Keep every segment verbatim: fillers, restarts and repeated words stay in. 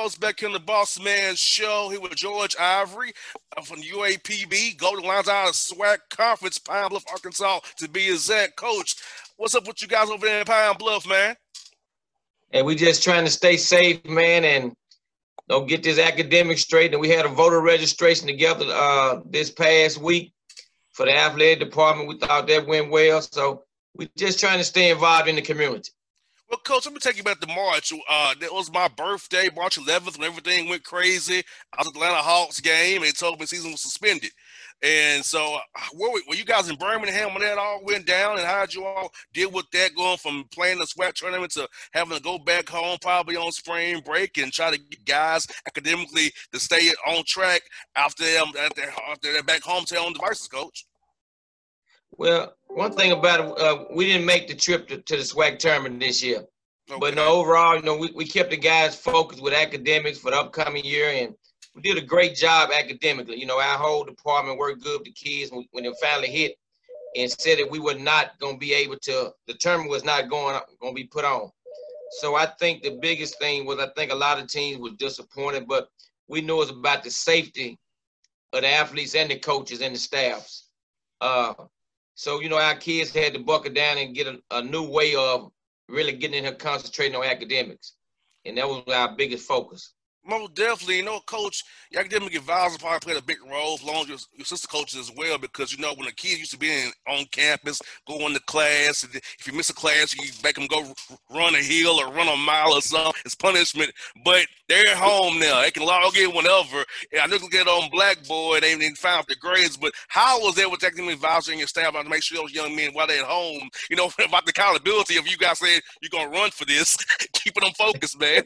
host back in the Boss Man Show. Here with George Ivory uh, from U A P B, Golden Lions out of SWAC Conference, Pine Bluff, Arkansas, to be exact. Coach, what's up with you guys over there in Pine Bluff, man? And we just trying to stay safe, man, and don't get this academic straight. And we had a voter registration together uh, this past week for the athletic department. We thought that went well. So we just trying to stay involved in the community. Well, Coach, let me take you back to March. Uh, that was my birthday, March eleventh, when everything went crazy. I was at the Atlanta Hawks game, and they told me the season was suspended. And so uh, were, we, were you guys in Birmingham when that all went down, and how did you all deal with that, going from playing the SWAC tournament to having to go back home probably on spring break and try to get guys academically to stay on track after, um, after, after their back home to their own devices, Coach? Well, one thing about it, uh, we didn't make the trip to, to the SWAC tournament this year. Okay. But no, overall, you know, we, we kept the guys focused with academics for the upcoming year, and we did a great job academically. You know, our whole department worked good with the kids when, when it finally hit and said that we were not going to be able to, the tournament was not going, going to be put on. So I think the biggest thing was I think a lot of teams were disappointed, but we knew it was about the safety of the athletes and the coaches and the staffs. Uh, So, you know, our kids had to buckle down and get a, a new way of really getting in here concentrating on academics. And that was our biggest focus. Most definitely. You know, Coach, your academic advisor probably played a big role, along with your, your sister coaches as well, because, you know, when a kid used to be in, on campus, going to class, and if you miss a class, you make them go run a hill or run a mile or something. It's punishment. But they're at home now. They can log in whenever. And I know they get on Blackboard. They didn't find out the grades. But how was that with the academic advisor and your staff to make sure those young men, while they're at home, you know, about the accountability of you guys saying you're going to run for this, keeping them focused, man?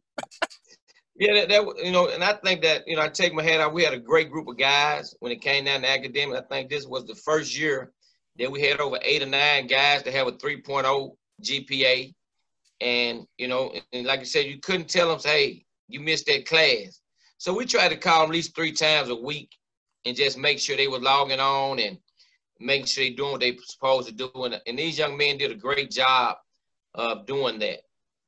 Yeah, that, that, you know, and I think that, you know, I take my hat out. We had a great group of guys when it came down to academic. I think this was the first year that we had over eight or nine guys that have a three point oh G P A. And, you know, and like I said, you couldn't tell them, hey, you missed that class. So we tried to call them at least three times a week and just make sure they were logging on and making sure they're doing what they're supposed to do. And, and these young men did a great job of doing that.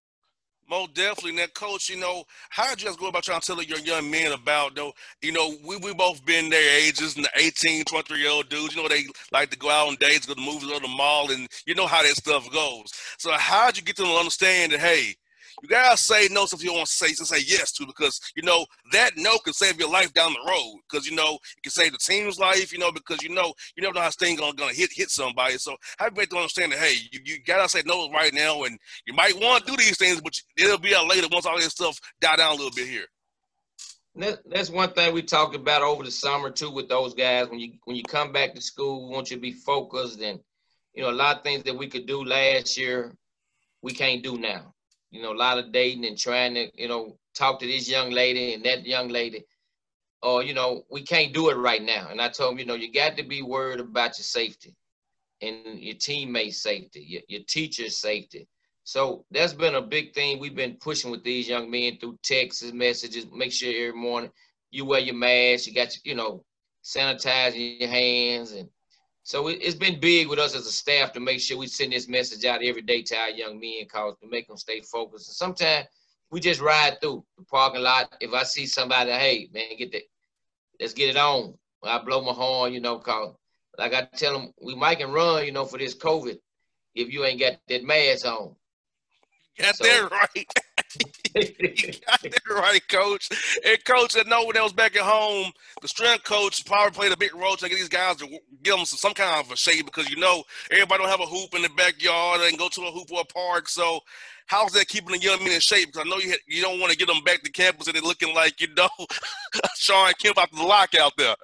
Most definitely. Now, Coach, you know, how did you guys go about trying to tell your young men about, though, you know, we we both been their ages, and the eighteen, twenty-three-year-old dudes, you know, they like to go out on dates, go to movies, go to the mall, and you know how that stuff goes. So how did you get them to understand that, hey, you gotta say no to if you don't want to say, to say yes to, because, you know, that no can save your life down the road, because, you know, it can save the team's life, you know, because, you know, you never know how this thing gonna, gonna hit hit somebody. So how do you make them understand that, hey, you, you gotta say no right now, and you might want to do these things, but it'll be out later once all this stuff die down a little bit here. That, that's one thing we talked about over the summer too with those guys. When you when you come back to school, we want you to be focused, and, you know, a lot of things that we could do last year, we can't do now. You know, a lot of dating and trying to, you know, talk to this young lady and that young lady. Or, you know, we can't do it right now. And I told him, you know, you got to be worried about your safety and your teammates' safety, your, your teacher's safety. So that's been a big thing we've been pushing with these young men through texts, messages. Make sure every morning you wear your mask, you got, you know, sanitizing your hands. And so it, it's been big with us as a staff to make sure we send this message out every day to our young men, cause to make them stay focused. And sometimes we just ride through the parking lot. If I see somebody, hey, man, get that, let's get it on. I blow my horn, you know, cause like I tell them, we might can run, you know, for this COVID if you ain't got that mask on. Got so, that right. You got that right, Coach. And, Coach, I know when I was back at home, the strength coach probably played a big role to get these guys to give them some, some kind of a shade, because, you know, everybody don't have a hoop in the backyard and go to a hoop or a park. So how's that keeping the young men in shape? Because I know you had, you don't want to get them back to campus and they're looking like, you know, Sean Kemp after the lockout there.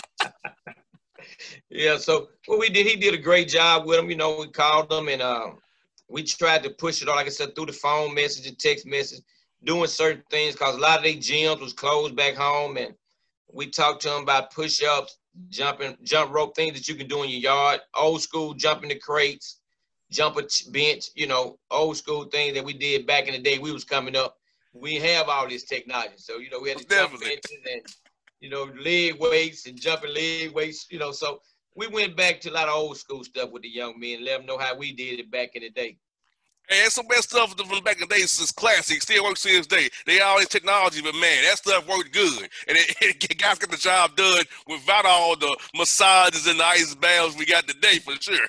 Yeah, so what we did, he did a great job with them. You know, we called them and uh, we tried to push it on, like I said, through the phone message and text message, doing certain things, because a lot of their gyms was closed back home. And we talked to them about push-ups, jumping, jump rope, things that you can do in your yard, old school jumping the crates, jump a bench, you know, old school things that we did back in the day. We was coming up. We have all this technology. So, you know, we had to jump benches and, you know, leg weights and jumping leg weights, you know. So we went back to a lot of old school stuff with the young men, let them know how we did it back in the day. Hey, that's some bad stuff from back in the day. It's classic. Still works to this day. They all this technology, but man, that stuff worked good. And it, it, guys got the job done without all the massages and the ice baths we got today, for sure.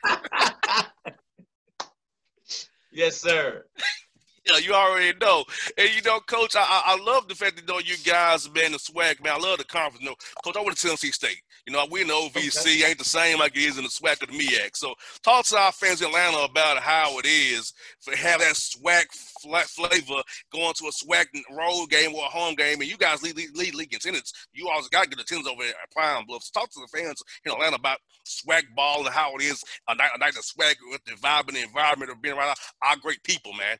Yes, sir. Yeah, you already know. And, you know, Coach, I, I love the fact that, you know, you guys, man, the swag, man. I love the conference. You know, Coach, I went to Tennessee State. You know, we in the O V C. Okay. Ain't the same like it is in the SWAC or the MEAC. So talk to our fans in Atlanta about how it is to have that SWAC flavor going to a SWAC road game or a home game. And you guys lead, lead, lead league attendance. You always got to get attendance over at Pine Bluff. So talk to the fans in Atlanta about SWAC ball and how it is a night, a night of SWAC with the vibe and the environment of being around our great people, man.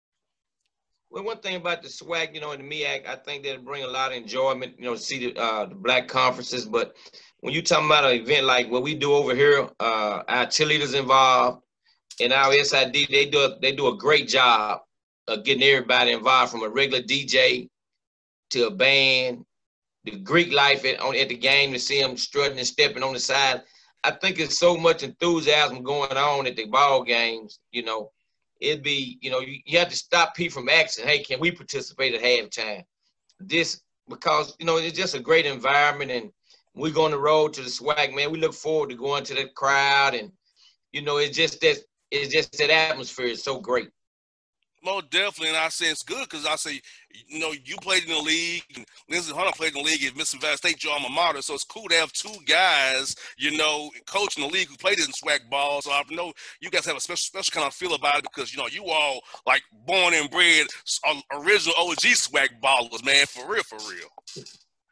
Well, one thing about the SWAC, you know, in the MEAC, I think that'll bring a lot of enjoyment, you know, to see the, uh, the black conferences. But when you're talking about an event like what we do over here, uh, our cheerleaders involved and our S I D, they do a, they do a great job of getting everybody involved, from a regular D J to a band, the Greek life at, on, at the game, to see them strutting and stepping on the side. I think there's so much enthusiasm going on at the ball games, you know. It'd be, you know, you, you have to stop people from asking, hey, can we participate at halftime? This, because, you know, it's just a great environment, and we go on the road to the SWAC, man. We look forward to going to the crowd, and, you know, it's just that, it's just that atmosphere is so great. Most definitely, and I say it's good because I say, you know, you played in the league, and Lindsey Hunter played in the league at Mississippi Valley State, your alma mater, so it's cool to have two guys, you know, coaching the league who played in SWAC ball. So I know you guys have a special special kind of feel about it because, you know, you all, like, born and bred original O G SWAC ballers, man, for real, for real.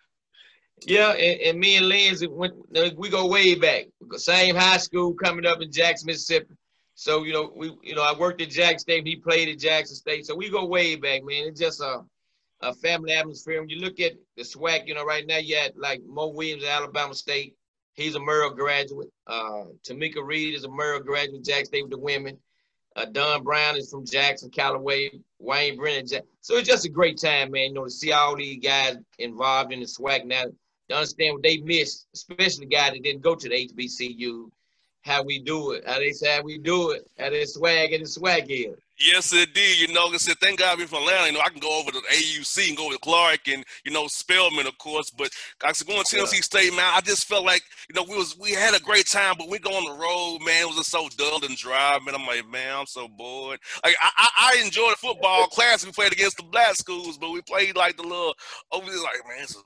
Yeah, and, and me and Lindsey, went, we go way back. Same high school coming up in Jackson, Mississippi. So, you know, we, you know, I worked at Jackson State. He played at Jackson State. So we go way back, man. It's just a, a family atmosphere. When you look at the SWAC, you know, right now you had like Mo Williams at Alabama State. He's a Murrah graduate. Uh, Tamika Reed is a Murrah graduate, Jackson State with the women. Uh, Don Brown is from Jackson, Callaway. Wayne Brennan. Jack- so it's just a great time, man, you know, to see all these guys involved in the SWAC now, to understand what they missed, especially the guy that didn't go to the H B C U. How we do it, how they say how we do it, how they swag and the swag here. Yes, indeed. You know, like I said, thank God we're from Atlanta. You know, I can go over to A U C and go with Clark and, you know, Spelman, of course. But like I said, going to Tennessee yeah. State, man, I just felt like, you know, we was we had a great time, but we go on the road, man. It was just so dull and dry, man. I'm like, man, I'm so bored. Like, I, I, I enjoyed the football class. We played against the black schools, but we played like the little over there, like, man, this is,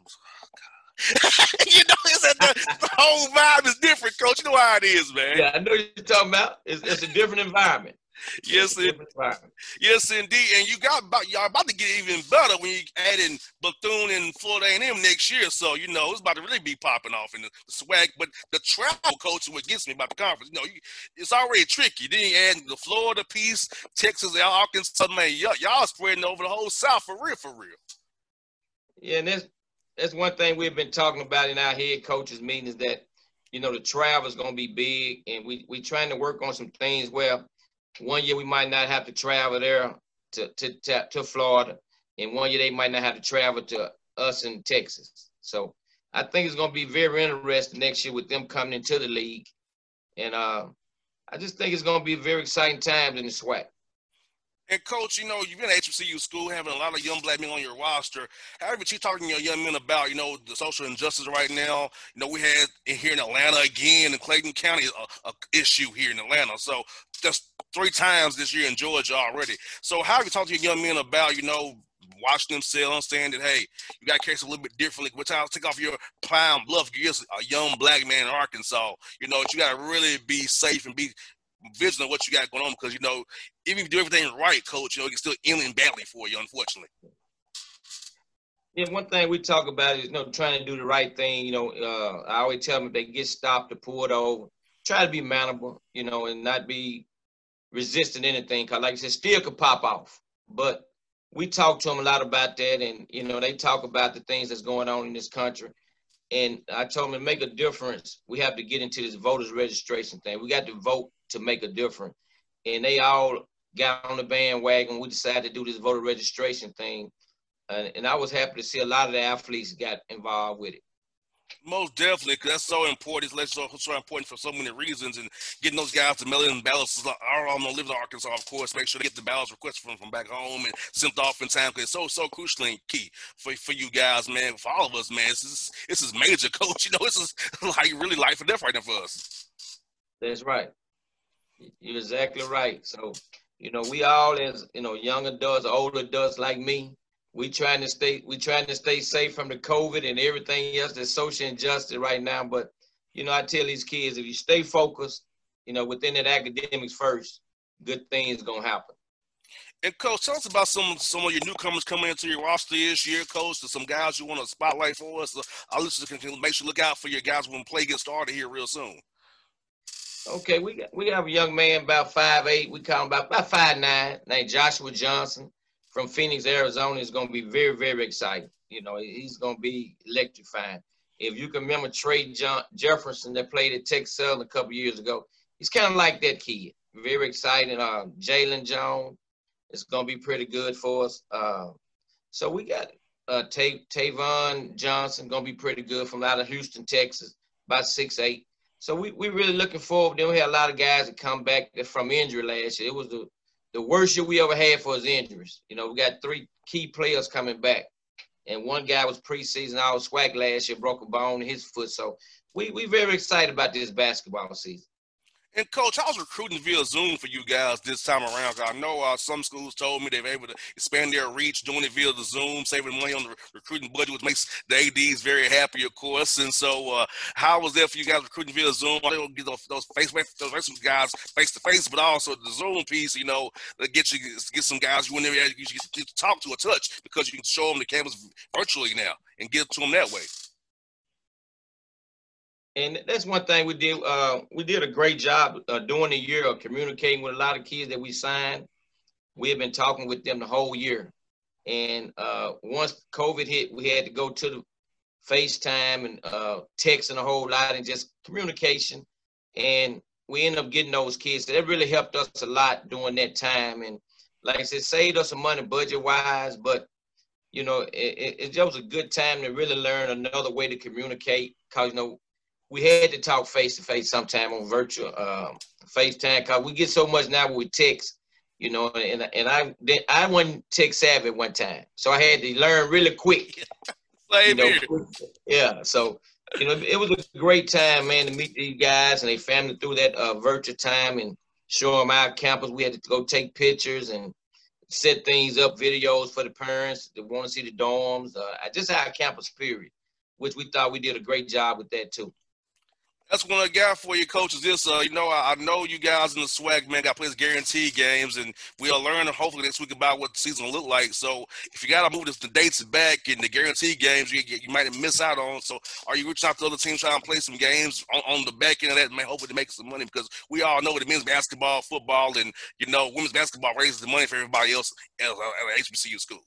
you know, it's a, the, the whole vibe is different, Coach. You know how it is, man. Yeah, I know what you're talking about. It's, it's a different environment. Yes, it, environment. Yes, indeed. And you got about y'all about to get even better when you add in Bethune and Florida A and M next year. So you know it's about to really be popping off in the, the SWAC. But the travel, Coach, is what gets me about the conference. You know, you, it's already tricky. Then you add the Florida piece, Texas, Arkansas. Man, y'all, y'all spreading over the whole South for real, for real. Yeah, and that's that's one thing we've been talking about in our head coaches meetings, that, you know, the travel is going to be big, and we we trying to work on some things where one year we might not have to travel there to to to, to Florida, and one year they might not have to travel to us in Texas. So I think it's going to be very interesting next year with them coming into the league, and uh, I just think it's going to be a very exciting time in the SWAC. And, Coach, you know, you've been at H B C U school, having a lot of young black men on your roster. However, you talking to your young men about, you know, the social injustice right now. You know, we had here in Atlanta again, in Clayton County, a, a issue here in Atlanta. So just three times this year in Georgia already. So how have you talked to your young men about, you know, watching themselves, understand that, hey, you got to carry a little bit differently. What time take off your Pine Bluff, you're just a young black man in Arkansas. You know, you got to really be safe and be vigilant of what you got going on, because, you know, even if you do everything right, Coach, you know, it can still end badly for you, unfortunately. Yeah, one thing we talk about is, you know, trying to do the right thing. You know, uh, I always tell them if they get stopped or pulled over, try to be manageable, you know, and not be resisting anything. Because, like I said, still could pop off. But we talk to them a lot about that, and, you know, they talk about the things that's going on in this country. And I told them to make a difference, we have to get into this voters registration thing. We got to vote to make a difference. And they all got on the bandwagon. We decided to do this voter registration thing. And, and I was happy to see a lot of the athletes got involved with it. Most definitely, because that's so important. It's so, so important for so many reasons, and getting those guys to mail in ballots. I don't know, live in Arkansas, of course. Make sure they get the ballots requested from from back home and sent off in time, because it's so so crucial and key for for you guys, man. For all of us, man. This is this is major, coach. You know, this is like really life or death right now for us. That's right. You're exactly right. So, you know, we all as you know, young adults, older adults like me. We trying to stay, we trying to stay safe from the COVID and everything else that's social injustice right now. But, you know, I tell these kids, if you stay focused, you know, within that academics first, good things gonna happen. And Coach, tell us about some some of your newcomers coming into your roster this year, Coach. To some guys you want to spotlight for us. So our listeners can make sure look out for your guys when play gets started here real soon. Okay, we got we have a young man about five eight. We call him about about five nine, named Joshua Johnson. From Phoenix, Arizona, is going to be very, very exciting. You know, he's going to be electrifying. If you can remember Trey John- Jefferson that played at Texas Southern a couple years ago, he's kind of like that kid. Very exciting. Uh, Jalen Jones is going to be pretty good for us. Uh, so we got uh, Tay- Tavon Johnson going to be pretty good from out of Houston, Texas, about six eight. So we we really looking forward. Then we had a lot of guys that come back from injury last year. It was the The worst year we ever had for his injuries. You know, we got three key players coming back. And one guy was preseason all swag last year, broke a bone in his foot. So we we very excited about this basketball season. And, Coach, how's recruiting via Zoom for you guys this time around? I know uh, some schools told me they're able to expand their reach doing it via the Zoom, saving money on the recruiting budget, which makes the A Ds very happy, of course. And so uh, how was that for you guys recruiting via Zoom? I don't get those, those face those guys face-to-face, but also the Zoom piece, you know, to get you get some guys you wouldn't ever you get to talk to or touch, because you can show them the campus virtually now and get to them that way. And that's one thing we did. Uh, we did a great job uh, during the year of communicating with a lot of kids that we signed. We have been talking with them the whole year. And uh, once COVID hit, we had to go to the FaceTime and uh, texting a whole lot and just communication. And we ended up getting those kids. So that really helped us a lot during that time. And like I said, saved us some money budget-wise. But, you know, it, it, it just was a good time to really learn another way to communicate, because, you know, we had to talk face-to-face sometime on virtual um, FaceTime, because we get so much now with text, you know, and and I I wasn't tech savvy at one time. So I had to learn really quick. You know, yeah, so, you know, it was a great time, man, to meet these guys and their family through that uh, virtual time and show them our campus. We had to go take pictures and set things up, videos for the parents that want to see the dorms, uh, just our campus period, which we thought we did a great job with that too. That's what I got for you, Coach, is this. Uh, you know, I, I know you guys in the swag, man, got to play these guaranteed games, and we'll learn hopefully next week about what the season will look like. So if you got to move this, the dates back and the guaranteed games, you, you might miss out on. So are you reaching out to other teams trying to play some games on, on the back end of that, man, hopefully to make some money? Because we all know that men's basketball, football, and, you know, women's basketball raises the money for everybody else at, at an H B C U school.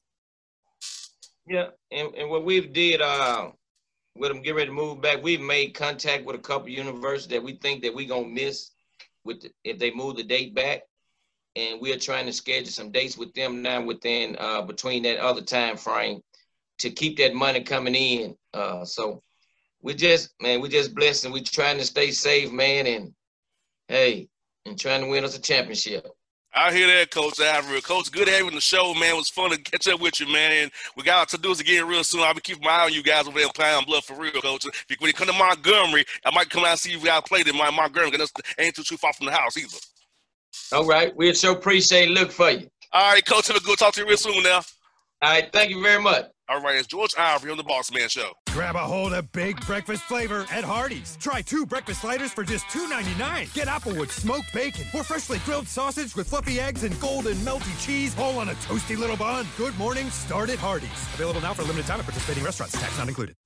Yeah, and, and what we've did uh, – with them getting ready to move back, we've made contact with a couple of universities that we think that we're going to miss with the, if they move the date back. And we're trying to schedule some dates with them now within uh, between that other time frame to keep that money coming in. Uh, so we just, man, we just blessed, and we're trying to stay safe, man, and, hey, and trying to win us a championship. I hear that, Coach Averill. Coach, good having the show, man. It was fun to catch up with you, man. And we got to do this again real soon. I'll be keeping my eye on you guys over there in Pine Bluff for real, Coach. If when you come to Montgomery, I might come out and see you guys play in my Montgomery, because ain't too, too far from the house either. All right. We'll sure appreciate it. Look for you. All right, Coach. Have a good talk to you real soon now. All right. Thank you very much. All right, it's George Ivory on the Boss Man Show. Grab a hold of big breakfast flavor at Hardee's. Try two breakfast sliders for just two ninety-nine. Get Applewood smoked bacon or freshly grilled sausage with fluffy eggs and golden melty cheese, all on a toasty little bun. Good morning, start at Hardee's. Available now for a limited time at participating restaurants. Tax not included.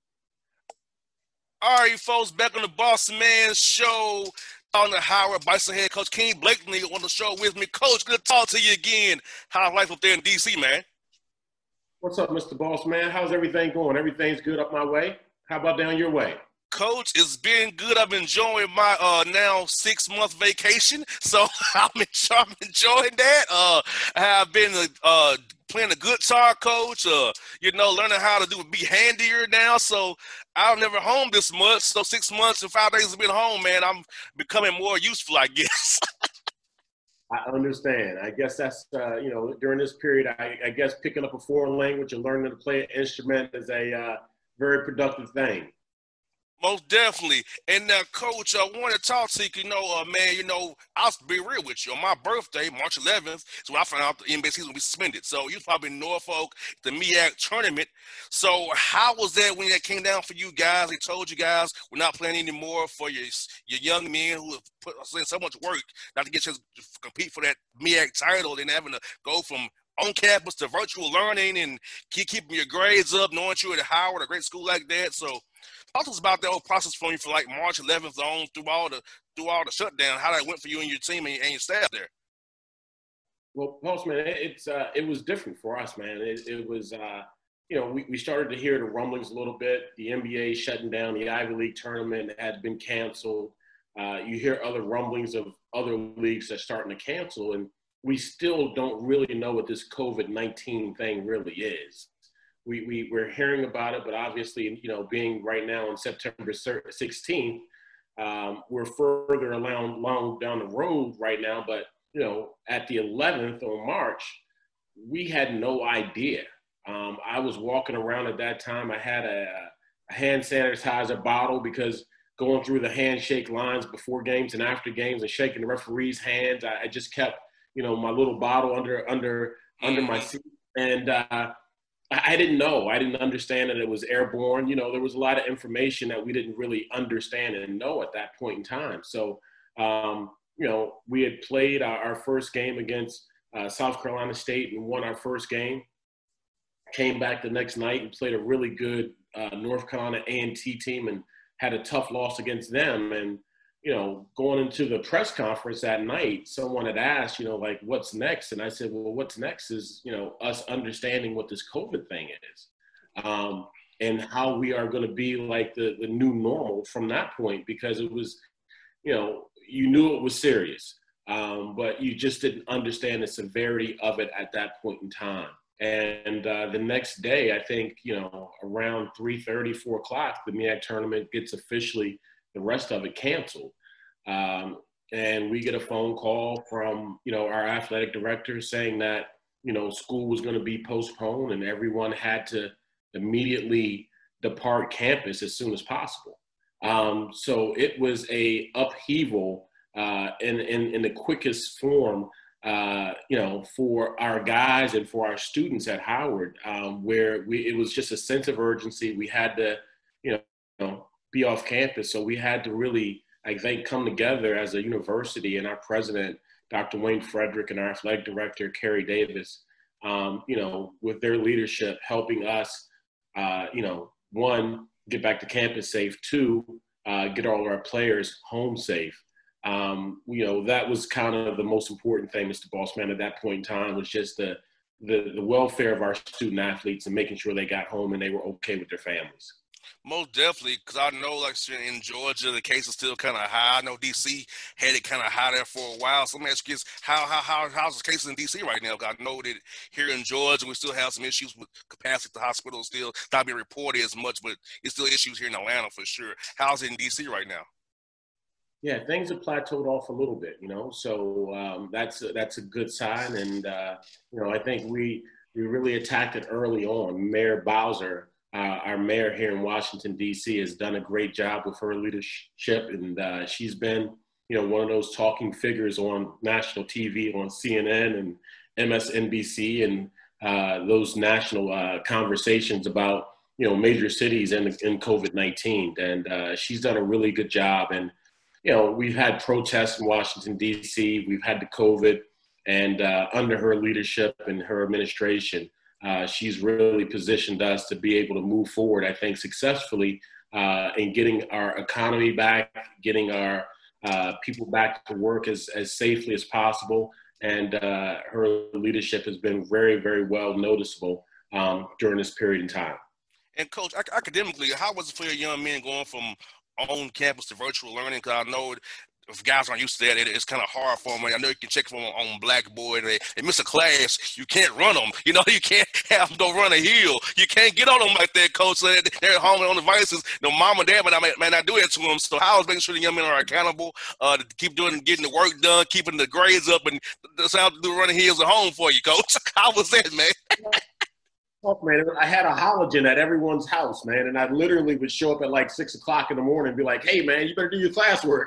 All right, folks, back on the Boss Man Show. On the Howard Bison head coach Kenny Blakeney on the show with me. Coach, good to talk to you again. How's life up there in D C, man? What's up, Mister Boss Man? How's everything going? Everything's good up my way. How about down your way? Coach, it's been good. I've been enjoying my uh, now six-month vacation, so I'm, enjoy- I'm enjoying that. Uh, I have been uh, playing the guitar, coach, uh, you know, learning how to do be handier now. So I'm never home this much. So six months and five days of being home, man, I'm becoming more useful, I guess. I understand. I guess that's, uh, you know, during this period, I, I guess picking up a foreign language and learning to play an instrument is a uh, very productive thing. Most definitely. And uh, Coach, I want to talk to you, you know, uh, man, you know, I'll be real with you. On my birthday, March eleventh, is when I found out the N B A season would be suspended. So you was probably in Norfolk, the M E A C tournament. So how was that when that came down for you guys? They told you guys we're not playing anymore for your your young men who have put in so much work not to get you to compete for that M E A C title and having to go from on campus to virtual learning and keep keeping your grades up, knowing you're at Howard, a great school like that. So talk to us about that whole process for you for like March eleventh on through all the through all the shutdown, how that went for you and your team and, and your staff there. Well, Postman, it, it's uh, it was different for us, man. It, it was, uh, you know, we, we started to hear the rumblings a little bit. The N B A shutting down the Ivy League tournament had been canceled. Uh, you hear other rumblings of other leagues that are starting to cancel, and we still don't really know what this COVID nineteen thing really is. We, we, we're hearing about it, but obviously, you know, being right now on September sixteenth, um, we're further along, along down the road right now. But, you know, at the eleventh of March, we had no idea. Um, I was walking around at that time. I had a, a hand sanitizer bottle because going through the handshake lines before games and after games and shaking the referee's hands, I, I just kept, you know, my little bottle under under under my seat. And uh, I didn't know. I didn't understand that it was airborne. You know, there was a lot of information that we didn't really understand and know at that point in time. So, um, you know, we had played our, our first game against uh, South Carolina State and won our first game. Came back the next night and played a really good uh, North Carolina A and T team and had a tough loss against them. And, you know, going into the press conference that night, someone had asked, you know, like, what's next? And I said, well, what's next is, you know, us understanding what this COVID thing is um, and how we are going to be like the, the new normal from that point, because it was, you know, you knew it was serious, um, but you just didn't understand the severity of it at that point in time. And uh, the next day, I think, you know, around three thirty, four o'clock, the M E A C tournament gets officially the rest of it canceled. Um, and we get a phone call from, you know, our athletic director saying that, you know, school was going to be postponed and everyone had to immediately depart campus as soon as possible. Um, so it was a upheaval uh, in, in, in the quickest form, uh, you know, for our guys and for our students at Howard, um, where we, it was just a sense of urgency. We had to, you know, be off campus. So we had to really, I think, come together as a university, and our president, Doctor Wayne Frederick, and our athletic director, Kerry Davis, um, you know, with their leadership, helping us, uh, you know, one, get back to campus safe, two, uh, get all our players home safe. Um, you know, that was kind of the most important thing, Mister Bossman, at that point in time, was just the, the, the welfare of our student athletes and making sure they got home and they were okay with their families. Most definitely, because I know, like in Georgia, the case is still kind of high. I know D C had it kind of high there for a while. So let me ask you this: how how how how's the case in D C right now? I know that here in Georgia, we still have some issues with capacity at the hospital. Still not being reported as much, but it's still issues here in Atlanta for sure. How's it in D C right now? Yeah, things have plateaued off a little bit, you know. So um, that's a, that's a good sign, and uh, you know, I think we we really attacked it early on. Mayor Bowser. Uh, our mayor here in Washington, D C has done a great job with her leadership, and uh, she's been, you know, one of those talking figures on national T V, on C N N and M S N B C, and uh, those national uh, conversations about, you know, major cities and in, in COVID nineteen. And uh, she's done a really good job. And, you know, we've had protests in Washington, D C, we've had the COVID, and uh, under her leadership and her administration, Uh, she's really positioned us to be able to move forward, I think, successfully uh, in getting our economy back, getting our uh, people back to work as, as safely as possible. And uh, her leadership has been very, very well noticeable um, during this period in time. And, Coach, academically, how was it for your young men going from on campus to virtual learning? Because I know if guys aren't used to that, it, it's kind of hard for them. I know you can check them on, on Blackboard. They, they miss a class, you can't run them. You know, you can't have them go run a hill. You can't get on them like that, coach. So they're at home on devices. No, mom and dad may, may not do that to them. So how is making sure the young men are accountable uh, to keep doing, getting the work done, keeping the grades up, and decide to do running hills at home for you, coach? How was that, man? Oh, man, I had a halogen at everyone's house, man, and I literally would show up at like six o'clock in the morning and be like, "Hey, man, you better do your classwork."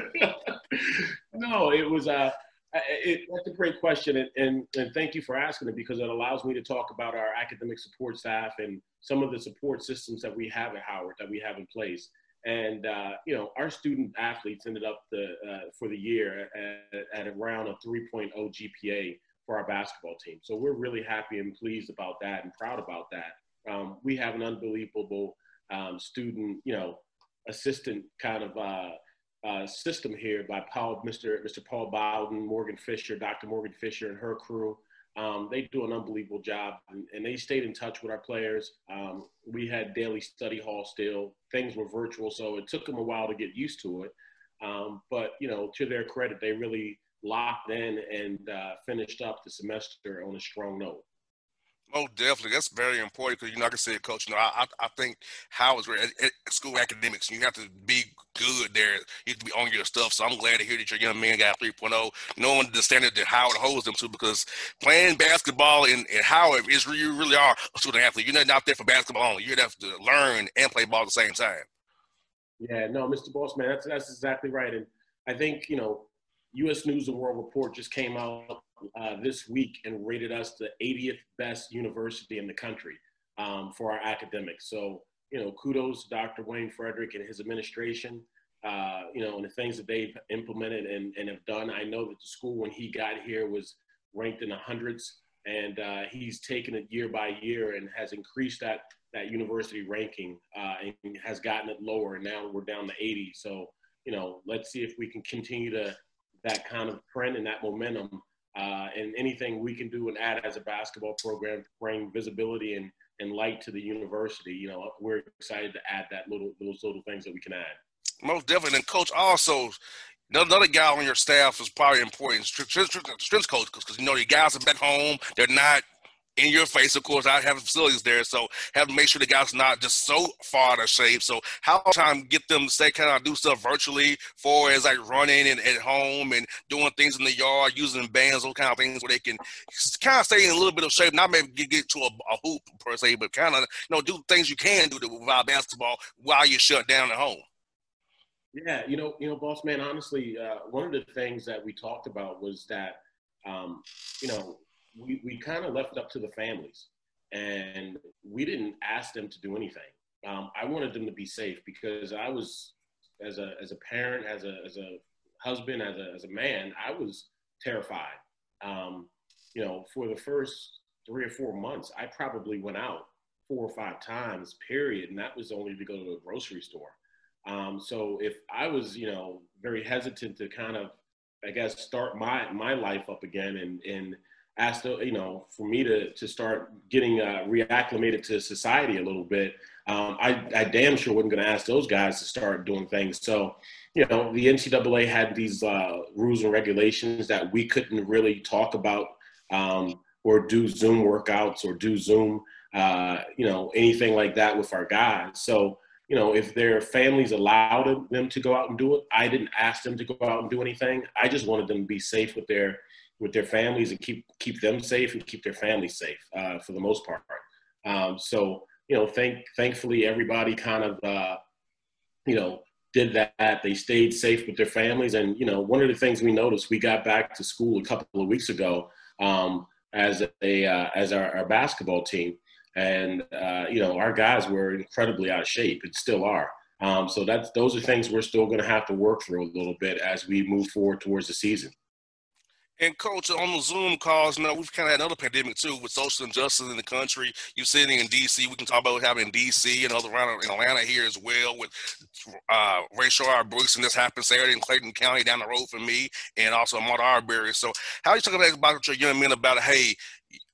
No, it was uh, it, that's a great question, and, and and thank you for asking it, because it allows me to talk about our academic support staff and some of the support systems that we have at Howard that we have in place. And uh, you know, our student athletes ended up the uh, for the year at, at around a three point oh G P A for our basketball team. So we're really happy and pleased about that and proud about that. Um, we have an unbelievable um, student, you know, assistant kind of uh, uh, system here by Paul, Mister Mister Paul Bowden, Morgan Fisher, Doctor Morgan Fisher and her crew. Um, they do an unbelievable job, and, and they stayed in touch with our players. Um, we had daily study hall still. Things were virtual, so it took them a while to get used to it. Um, but, you know, to their credit, they really locked in and uh, finished up the semester on a strong note. Oh, definitely. That's very important because, you know, like I said, Coach, you know, I, I think Howard's great. At, at school academics, you have to be good there. You have to be on your stuff. So I'm glad to hear that your young man got three point oh, knowing the standard that Howard holds them to, because playing basketball in, in Howard is where you really are a student athlete. You're not out there for basketball only. You have to learn and play ball at the same time. Yeah, no, Mister Bossman, that's, that's exactly right. And I think, you know, U S News and World Report just came out uh, this week and rated us the eightieth best university in the country um, for our academics. So, you know, kudos to Doctor Wayne Frederick and his administration, uh, you know, and the things that they've implemented and, and have done. I know that the school, when he got here, was ranked in the hundreds, and uh, he's taken it year by year and has increased that that university ranking uh, and has gotten it lower. And now we're down to eighty. So, you know, let's see if we can continue to that kind of trend and that momentum, uh, and anything we can do and add as a basketball program to bring visibility and, and light to the university. You know, we're excited to add that little, those little things that we can add. Most definitely. And Coach, also, another guy on your staff is probably important, strength coach, because, you know, the guys are back home. They're not in your face, of course. I have facilities there, so have to make sure the guys are not just so far out of shape. So how time get them to stay kind of do stuff virtually for as like running and at home and doing things in the yard, using bands, those kind of things where they can kind of stay in a little bit of shape, not maybe get, get to a, a hoop per se, but kind of, you know, do things you can do to without basketball while you're shut down at home. Yeah, you know, you know, boss man, honestly, uh, one of the things that we talked about was that, um, you know, we, we kind of left it up to the families, and we didn't ask them to do anything. Um, I wanted them to be safe, because I was, as a as a parent, as a as a husband, as a as a man, I was terrified. Um, you know, for the first three or four months, I probably went out four or five times, period, and that was only to go to a grocery store. Um, so if I was, you know, very hesitant to kind of, I guess, start my my life up again and and asked, you know, for me to to start getting uh, reacclimated to society a little bit, um, I, I damn sure wasn't going to ask those guys to start doing things. So, you know, the N C double A had these uh, rules and regulations that we couldn't really talk about um, or do Zoom workouts or do Zoom, uh, you know, anything like that with our guys. So, you know, if their families allowed them to go out and do it, I didn't ask them to go out and do anything. I just wanted them to be safe with their with their families and keep keep them safe and keep their families safe uh, for the most part. Um, so, you know, thank thankfully everybody kind of, uh, you know, did that. They stayed safe with their families. And, you know, one of the things we noticed, we got back to school a couple of weeks ago um, as a uh, as our, our basketball team. And, uh, you know, our guys were incredibly out of shape and still are. Um, so that's those are things we're still going to have to work through a little bit as we move forward towards the season. And, Coach, on the Zoom calls, you know, we've kind of had another pandemic, too, with social injustice in the country. You're sitting in D C. We can talk about what's happening in D C and other around in Atlanta here as well with uh, Rayshard Brooks, and this happened Saturday in Clayton County down the road from me, and also Ahmaud Arbery. So how are you talking about your young men about, hey,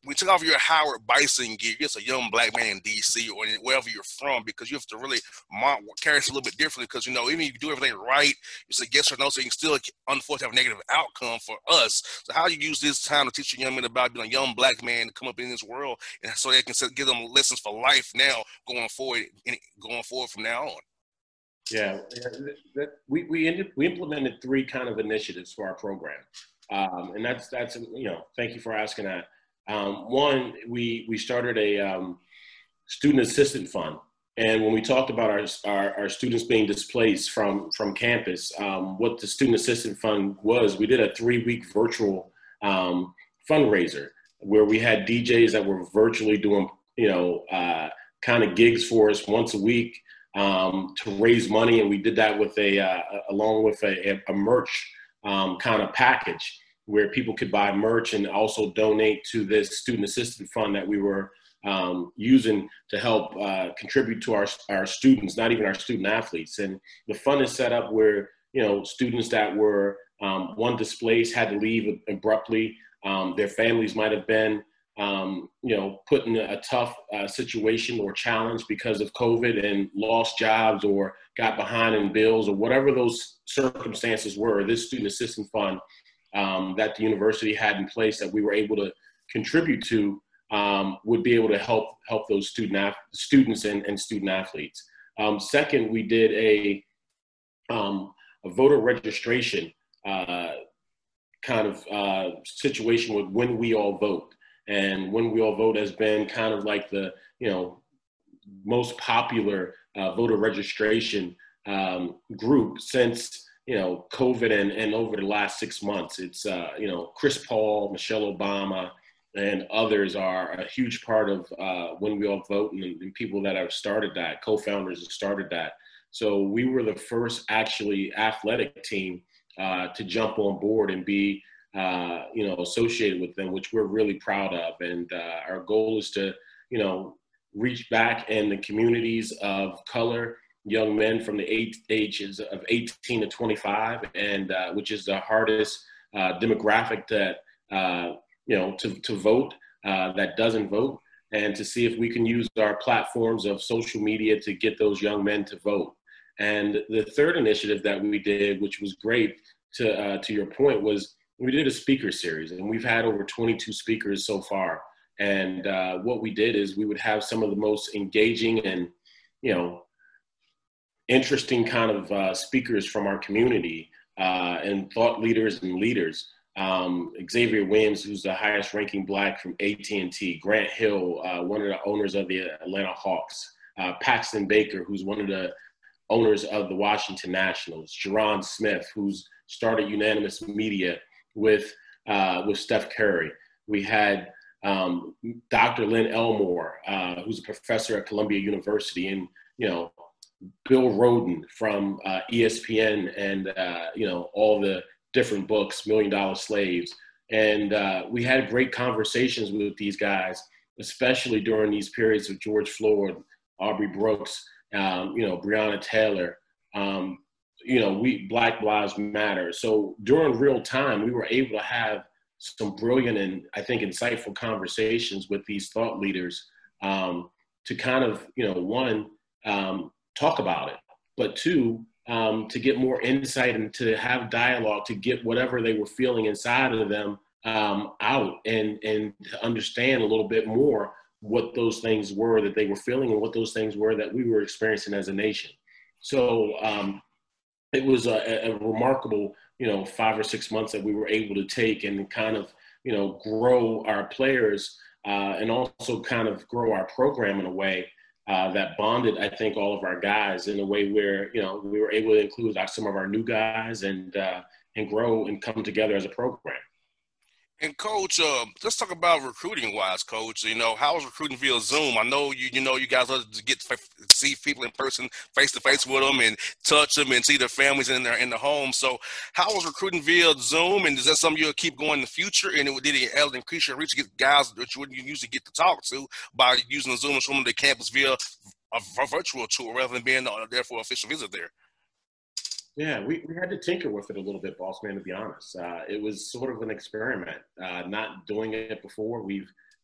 we took off your Howard Bison gear, you're just a young black man in D C or wherever you're from, because you have to really carry this a little bit differently, because, you know, even if you do everything right, you say yes or no, so you can still, unfortunately, have a negative outcome for us. So how do you use this time to teach young men about being a young black man to come up in this world, and so they can give them lessons for life now, going forward, going forward from now on? Yeah, that, we we ended, we implemented three kind of initiatives for our program, um, and that's that's you know, thank you for asking that. Um, one, we we started a um, student assistant fund, and when we talked about our our, our students being displaced from from campus, um, what the student assistant fund was, we did a three week virtual um, fundraiser where we had D Js that were virtually doing you know uh, kind of gigs for us once a week. Um, to raise money, and we did that with a uh, along with a, a merch um, kind of package where people could buy merch and also donate to this student assistant fund that we were um, using to help uh, contribute to our our students, not even our student athletes. And the fund is set up where you know students that were um, one displaced had to leave abruptly. Um, their families might have been. Um, you know, put in a tough uh, situation or challenge because of COVID and lost jobs or got behind in bills or whatever those circumstances were. This student assistance fund um, that the university had in place that we were able to contribute to um, would be able to help help those student af- students and, and student athletes. Um, second, we did a, um, a voter registration uh, kind of uh, situation with When We All Vote. And When We All Vote has been kind of like the, you know, most popular uh, voter registration um, group since, you know, COVID and, and over the last six months. It's, uh, you know, Chris Paul, Michelle Obama, and others are a huge part of uh, When We All Vote, and, and people that have started that, co-founders have started that. So we were the first actually athletic team uh, to jump on board and be Uh, you know, associated with them, which we're really proud of. And uh, our goal is to, you know, reach back in the communities of color, young men from the eight ages of eighteen to twenty-five, and uh, which is the hardest uh, demographic that, uh, you know, to, to vote, uh, that doesn't vote, and to see if we can use our platforms of social media to get those young men to vote. And the third initiative that we did, which was great to, uh, to your point, was we did a speaker series, and we've had over twenty-two speakers so far. And uh, what we did is we would have some of the most engaging and, you know, interesting kind of uh, speakers from our community uh, and thought leaders and leaders. Um, Xavier Williams, who's the highest ranking Black from A T and T, Grant Hill, uh, one of the owners of the Atlanta Hawks, uh, Paxton Baker, who's one of the owners of the Washington Nationals, Jerron Smith, who's started Unanimous Media with uh, with Steph Curry. We had um, Doctor Lynn Elmore, uh, who's a professor at Columbia University, and you know Bill Rhoden from uh, E S P N, and uh, you know all the different books, Million Dollar Slaves. And uh, we had great conversations with these guys, especially during these periods of George Floyd, Aubrey Brooks, um, you know Breonna Taylor. Um, you know, we Black Lives Matter. So during real time, we were able to have some brilliant and I think insightful conversations with these thought leaders um, to kind of, you know, one, um, talk about it, but two, um, to get more insight and to have dialogue, to get whatever they were feeling inside of them um, out and, and to understand a little bit more what those things were that they were feeling and what those things were that we were experiencing as a nation. So, um, it was a, a remarkable, you know, five or six months that we were able to take and kind of, you know, grow our players uh, and also kind of grow our program in a way uh, that bonded, I think, all of our guys in a way where, you know, we were able to include our, some of our new guys and uh, and grow and come together as a program. And Coach, uh, let's talk about recruiting wise, Coach. You know, how is recruiting via Zoom? I know you, you know, you guys love to get to see people in person, face to face with them, and touch them, and see their families in their in the home. So, how was recruiting via Zoom? And is that something you'll keep going in the future? And it, did it increase your reach to get guys that you wouldn't usually get to talk to by using the Zoom and showing them the campus via a, a virtual tour rather than being uh, there for an official visit there? Yeah, we, we had to tinker with it a little bit, boss man, to be honest. Uh, it was sort of an experiment, uh, not doing it before. We've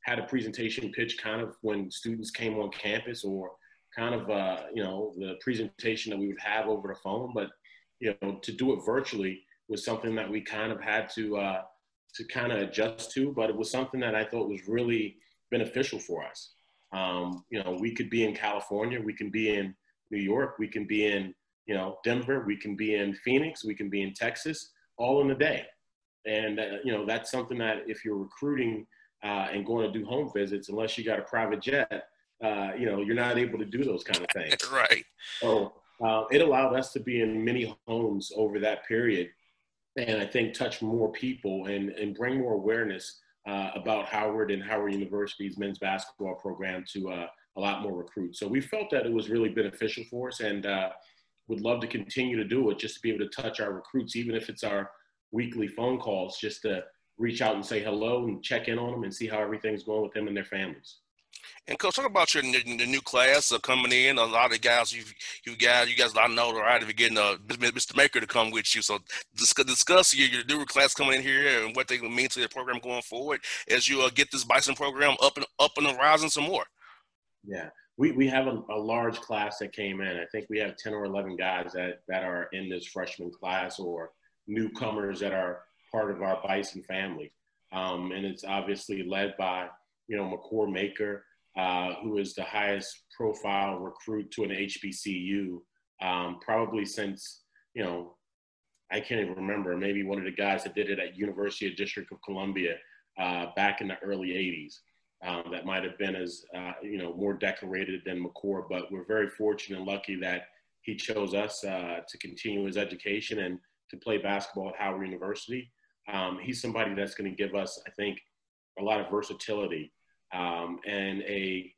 had a presentation pitch kind of when students came on campus, or kind of, uh, you know, the presentation that we would have over the phone. But, you know, to do it virtually was something that we kind of had to, uh, to kind of adjust to, but it was something that I thought was really beneficial for us. Um, you know, we could be in California, we can be in New York, we can be in, you know, Denver, we can be in Phoenix, we can be in Texas, all in a day. And, uh, you know, that's something that if you're recruiting uh, and going to do home visits, unless you got a private jet, uh, you know, you're not able to do those kind of things. Right. So uh, it allowed us to be in many homes over that period. And I think touch more people and, and bring more awareness uh, about Howard and Howard University's men's basketball program to uh, a lot more recruits. So we felt that it was really beneficial for us, and uh, would love to continue to do it, just to be able to touch our recruits, even if it's our weekly phone calls, just to reach out and say hello and check in on them and see how everything's going with them and their families. And Coach, talk about your the new class uh, coming in. A lot of guys you you guys you guys a lot of know already. We're getting uh, Mister Maker to come with you. So discuss, discuss your, your newer class coming in here and what they mean to the program going forward as you uh, get this Bison program up and up and rising some more. Yeah, we we have a, a large class that came in. I think we have ten or eleven guys that that are in this freshman class, or newcomers that are part of our Bison family. Um, and it's obviously led by, you know, McCord Maker, uh, who is the highest profile recruit to an H B C U, um, probably since, you know, I can't even remember, maybe one of the guys that did it at University of District of Columbia uh, back in the early eighties. Um, that might have been as, uh, you know, more decorated than McCord, but we're very fortunate and lucky that he chose us uh, to continue his education and to play basketball at Howard University. Um, he's somebody that's going to give us, I think, a lot of versatility um, and a,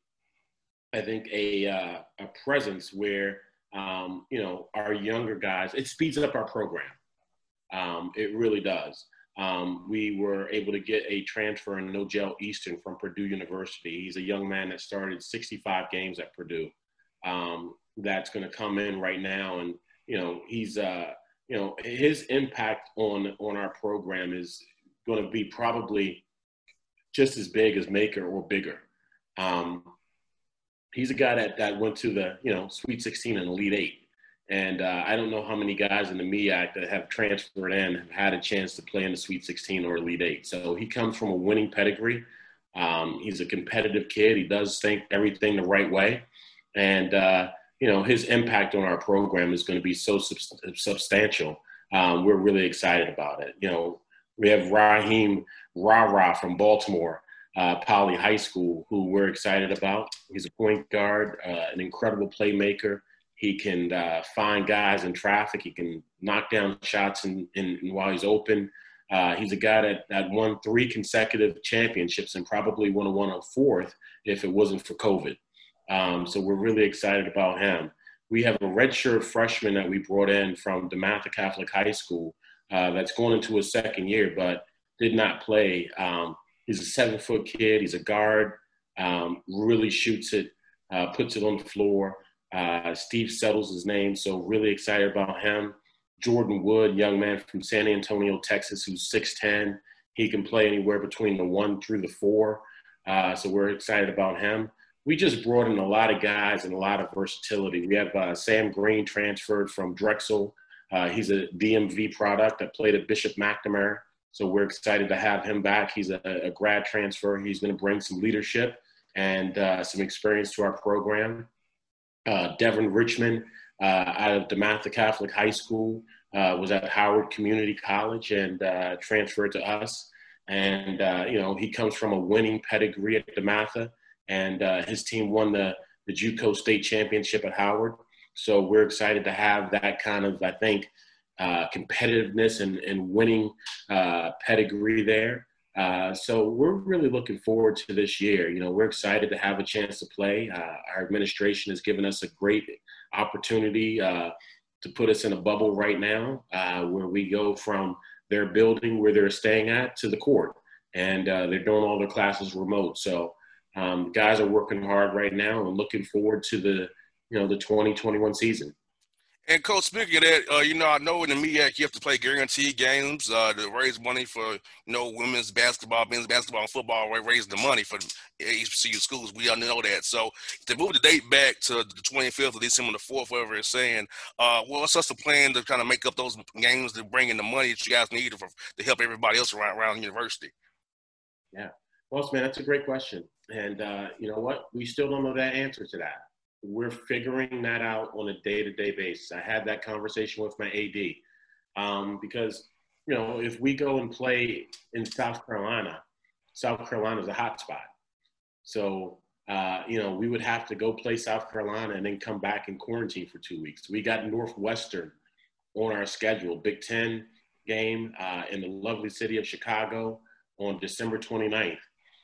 I think, a, uh, a presence where, um, you know, our younger guys, it speeds up our program. Um, it really does. Um, we were able to get a transfer in Nogel Easton from Purdue University. He's a young man that started sixty-five games at Purdue. Um, that's going to come in right now. And, you know, he's, uh, you know, his impact on, on our program is going to be probably just as big as Maker or bigger. Um, he's a guy that, that went to the, you know, Sweet sixteen and Elite Eight. And uh, I don't know how many guys in the M E A C that have transferred in have had a chance to play in the Sweet sixteen or Elite Eight. So he comes from a winning pedigree. Um, he's a competitive kid. He does think everything the right way. And, uh, you know, his impact on our program is going to be so sub- substantial. Um, we're really excited about it. You know, we have Raheem Rara from Baltimore, uh, Poly High School, who we're excited about. He's a point guard, uh, an incredible playmaker. He can uh, find guys in traffic. He can knock down shots in, in, in while he's open. Uh, he's a guy that, that won three consecutive championships and probably would have won a fourth if it wasn't for COVID. Um, so we're really excited about him. We have a redshirt freshman that we brought in from DeMatha Catholic High School uh, that's going into his second year, but did not play. Um, he's a seven-foot kid. He's a guard, um, really shoots it, uh, puts it on the floor. Uh, Steve Settles his name, so really excited about him. Jordan Wood, young man from San Antonio, Texas, who's six ten. He can play anywhere between the one through the four, uh, so we're excited about him. We just brought in a lot of guys and a lot of versatility. We have uh, Sam Green transferred from Drexel. Uh, he's a D M V product that played at Bishop McNamara, so we're excited to have him back. He's a, a grad transfer. He's going to bring some leadership and uh, some experience to our program. Uh, Devin Richmond uh, out of DeMatha Catholic High School uh, was at Howard Community College and uh, transferred to us. And, uh, you know, he comes from a winning pedigree at DeMatha, and uh, his team won the, the JUCO state championship at Howard. So we're excited to have that kind of, I think, uh, competitiveness and, and winning uh, pedigree there. Uh, so we're really looking forward to this year. You know, we're excited to have a chance to play. Uh, our administration has given us a great opportunity uh, to put us in a bubble right now uh, where we go from their building where they're staying at to the court. And uh, they're doing all their classes remote. So um, guys are working hard right now and looking forward to the, you know, the twenty twenty-one season. And Coach, speaking of that, uh, you know, I know in the M E A C you have to play guaranteed games uh, to raise money for, you know, women's basketball, men's basketball, and football, right, raise the money for H B C U schools. We all know that. So to move the date back to the twenty-fifth of December the fourth, whatever it's saying, uh, well, what's us the plan to kind of make up those games to bring in the money that you guys need to, to help everybody else around, around the university? Yeah. Well, man, that's a great question. And uh, you know what? We still don't know that answer to that. We're figuring that out on a day-to-day basis. I had that conversation with my A D um, because, you know, if we go and play in South Carolina, South Carolina is a hot spot. So, uh, you know, we would have to go play South Carolina and then come back and quarantine for two weeks. We got Northwestern on our schedule, Big Ten game uh, in the lovely city of Chicago on December twenty-ninth.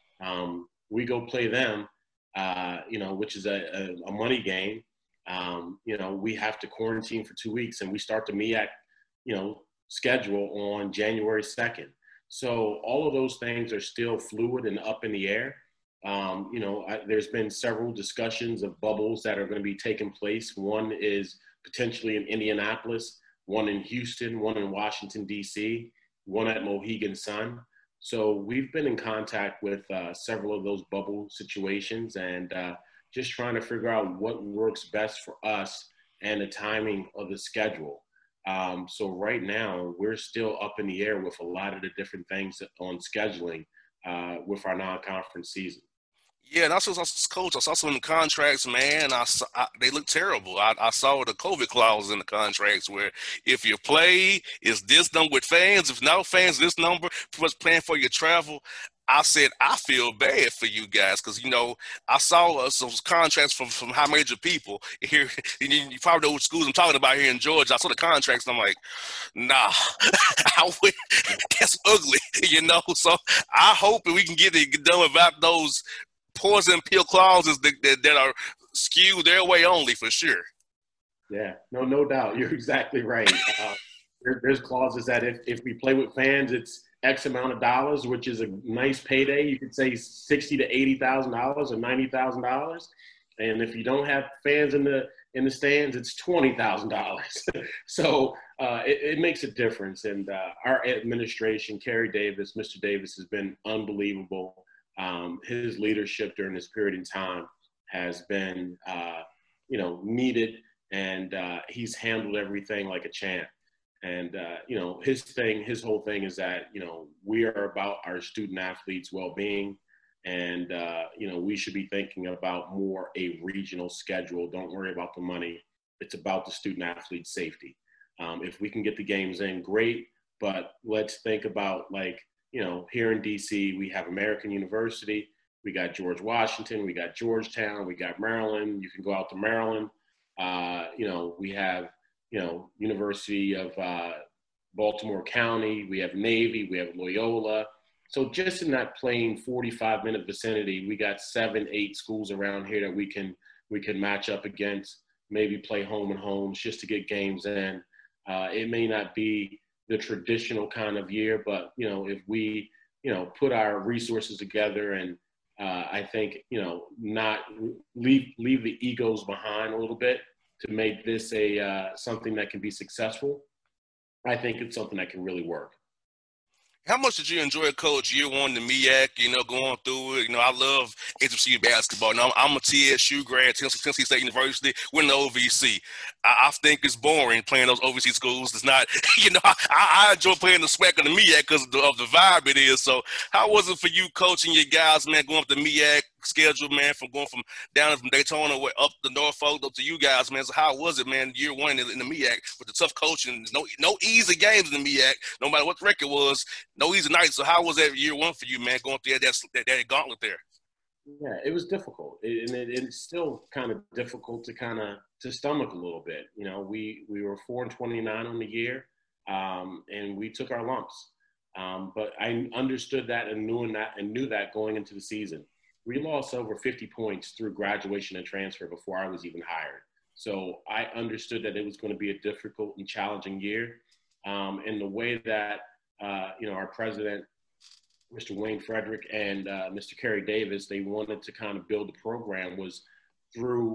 Um, we go play them. Uh, you know, which is a, a, a money game. Um, you know, we have to quarantine for two weeks and we start the M E A C, you know, schedule on January second. So all of those things are still fluid and up in the air. Um, you know, I, there's been several discussions of bubbles that are going to be taking place. One is potentially in Indianapolis, one in Houston, one in Washington, D C, one at Mohegan Sun. So we've been in contact with uh, several of those bubble situations and uh, just trying to figure out what works best for us and the timing of the schedule. Um, so right now, we're still up in the air with a lot of the different things on scheduling uh, with our non-conference season. Yeah, and also, Coach, I saw some of the contracts, man. I, saw, I they look terrible. I, I saw the COVID clause in the contracts where if you play, it's this number with fans. If no fans, this number. Plus, paying for your travel. I said, I feel bad for you guys because, you know, I saw uh, some contracts from, from high major people here. And you, you probably know what schools I'm talking about here in Georgia. I saw the contracts and I'm like, nah, I would, that's ugly, you know. So I hope that we can get it done without those poison pill clauses that, that, that are skewed their way only for sure. Yeah, no, no doubt. You're exactly right. Uh, there, there's clauses that if, if we play with fans, it's X amount of dollars, which is a nice payday. You could say sixty to eighty thousand dollars or ninety thousand dollars, and if you don't have fans in the in the stands, it's twenty thousand dollars. So uh, it, it makes a difference. And uh, our administration, Kerry Davis, Mister Davis, has been unbelievable. Um, his leadership during this period in time has been, uh, you know, needed, and uh, he's handled everything like a champ. And, uh, you know, his thing, his whole thing is that, you know, we are about our student athletes' well-being. And, uh, you know, we should be thinking about more a regional schedule. Don't worry about the money. It's about the student athlete's safety. Um, if we can get the games in, great. But let's think about, like, you know, here in D C, we have American University. We got George Washington. We got Georgetown. We got Maryland. You can go out to Maryland. Uh, you know, we have, you know, University of uh, Baltimore County, we have Navy, we have Loyola. So just in that plain forty-five minute vicinity, we got seven, eight schools around here that we can we can match up against, maybe play home and homes just to get games in. Uh, it may not be the traditional kind of year, but, you know, if we, you know, put our resources together and uh, I think, you know, not leave leave the egos behind a little bit to make this a uh, something that can be successful, I think it's something that can really work. How much did you enjoy, Coach, year one, the M E A C, you know, going through it? You know, I love H B C U basketball. Now, I'm, I'm a T S U grad, Tennessee, Tennessee State University. We're in the O V C. I, I think it's boring playing those O V C schools. It's not, you know, I, I enjoy playing the SWAC and the M E A C because of, of the vibe it is. So how was it for you coaching your guys, man, going up the M E A C schedule, man, from going from down from Daytona way up to Norfolk up to you guys, man? So how was it, man, year one in, in the M E A C with the tough coaching? No, no easy games in the M E A C, no matter what the record was. No easy nights. So how was that year one for you, man, going through that, that, that gauntlet there? Yeah, it was difficult. It, and it, it's still kind of difficult to kind of to stomach a little bit. You know, we, we were four and twenty-nine on the year, um, and we took our lumps. Um, but I understood that and knew that and knew that going into the season. We lost over fifty points through graduation and transfer before I was even hired. So I understood that it was going to be a difficult and challenging year. Um, and the way that Uh, you know, our president, Mister Wayne Frederick, and uh, Mister Kerry Davis, they wanted to kind of build the program was through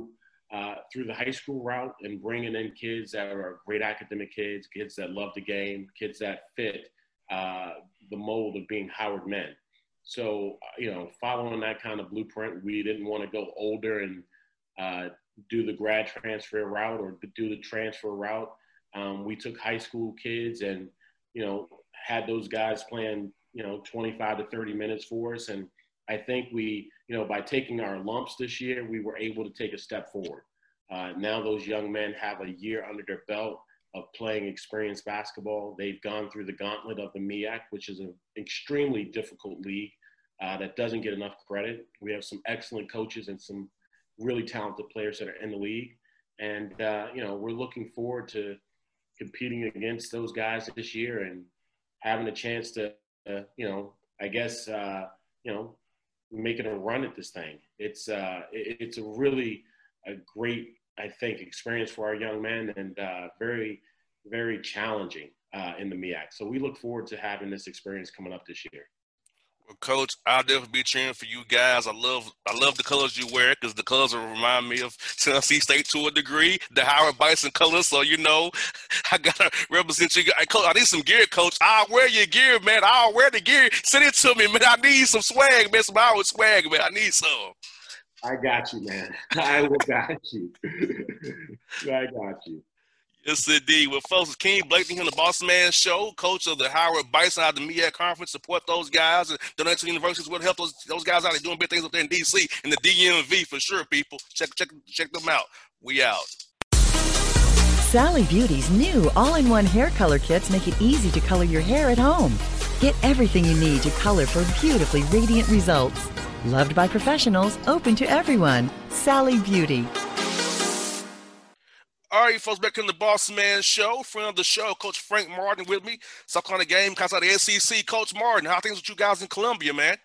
uh, through the high school route and bringing in kids that are great academic kids, kids that love the game, kids that fit uh, the mold of being Howard men. So, you know, following that kind of blueprint, we didn't want to go older and uh, do the grad transfer route or do the transfer route. Um, we took high school kids and, you know, had those guys playing, you know, twenty-five to thirty minutes for us. And I think we, you know, by taking our lumps this year, we were able to take a step forward. Uh, now those young men have a year under their belt of playing experienced basketball. They've gone through the gauntlet of the M E A C, which is an extremely difficult league uh, that doesn't get enough credit. We have some excellent coaches and some really talented players that are in the league. And, uh, you know, we're looking forward to competing against those guys this year and having a chance to, uh, you know, I guess, uh, you know, making a run at this thing. It's uh, it, it's a really a great, I think, experience for our young men and uh, very, very challenging uh, in the M E A C. So we look forward to having this experience coming up this year. Well, Coach, I'll definitely be cheering for you guys. I love I love the colors you wear because the colors will remind me of Tennessee State to a degree, the Howard Bison colors. So, you know, I got to represent you. I, Coach, I need some gear, Coach. I'll wear your gear, man. I'll wear the gear. Send it to me, man. I need some swag, man. Some Howard swag, man. I need some. I got you, man. I will got you. I got you. Yes, indeed. Well, folks, it's King Blake here on the Boss Man Show, coach of the Howard Bison out of the M E A C Conference. Support those guys and donate to the universities. We'll help those, those guys out. They're doing big things up there in D C and the D M V for sure, people. Check, check, check them out. We out. Sally Beauty's new all-in-one hair color kits make it easy to color your hair at home. Get everything you need to color for beautifully radiant results. Loved by professionals, open to everyone. Sally Beauty. All right, folks, back in the Boss Man Show. Friend of the show, Coach Frank Martin with me. South Carolina game, comes out of the S E C. Coach Martin, how things with you guys in Columbia, man?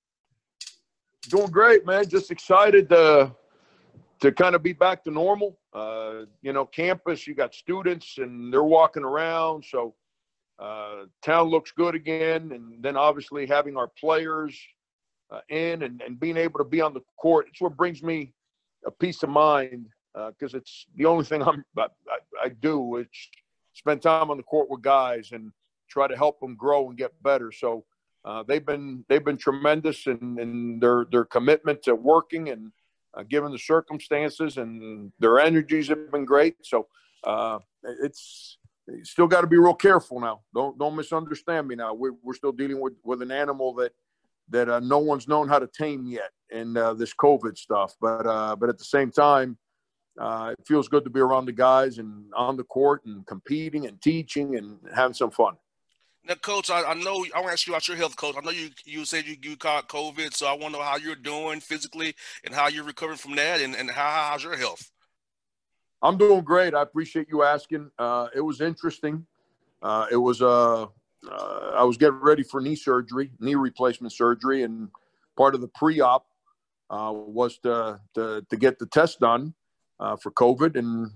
Doing great, man. Just excited to, to kind of be back to normal. Uh, you know, campus, you got students, and they're walking around. So uh, town looks good again. And then obviously having our players uh, in and, and being able to be on the court, it's what brings me a peace of mind. Because uh, it's the only thing I'm, I, I do is spend time on the court with guys and try to help them grow and get better. So uh, they've been they've been tremendous in, in their their commitment to working and uh, given the circumstances, and their energies have been great. So uh, it's you still got to be real careful now. Don't don't misunderstand me now. We're we're still dealing with, with an animal that that uh, no one's known how to tame yet in uh, this COVID stuff. But uh, but at the same time. Uh, it feels good to be around the guys and on the court and competing and teaching and having some fun. Now, Coach, I, I know I want to ask you about your health, Coach. I know you you said you, you caught COVID, so I want to know how you're doing physically and how you're recovering from that, and, and how, how's your health? I'm doing great. I appreciate you asking. Uh, it was interesting. Uh, it was uh, uh, I was getting ready for knee surgery, knee replacement surgery, and part of the pre-op uh, was to, to to get the test done. Uh, for COVID, and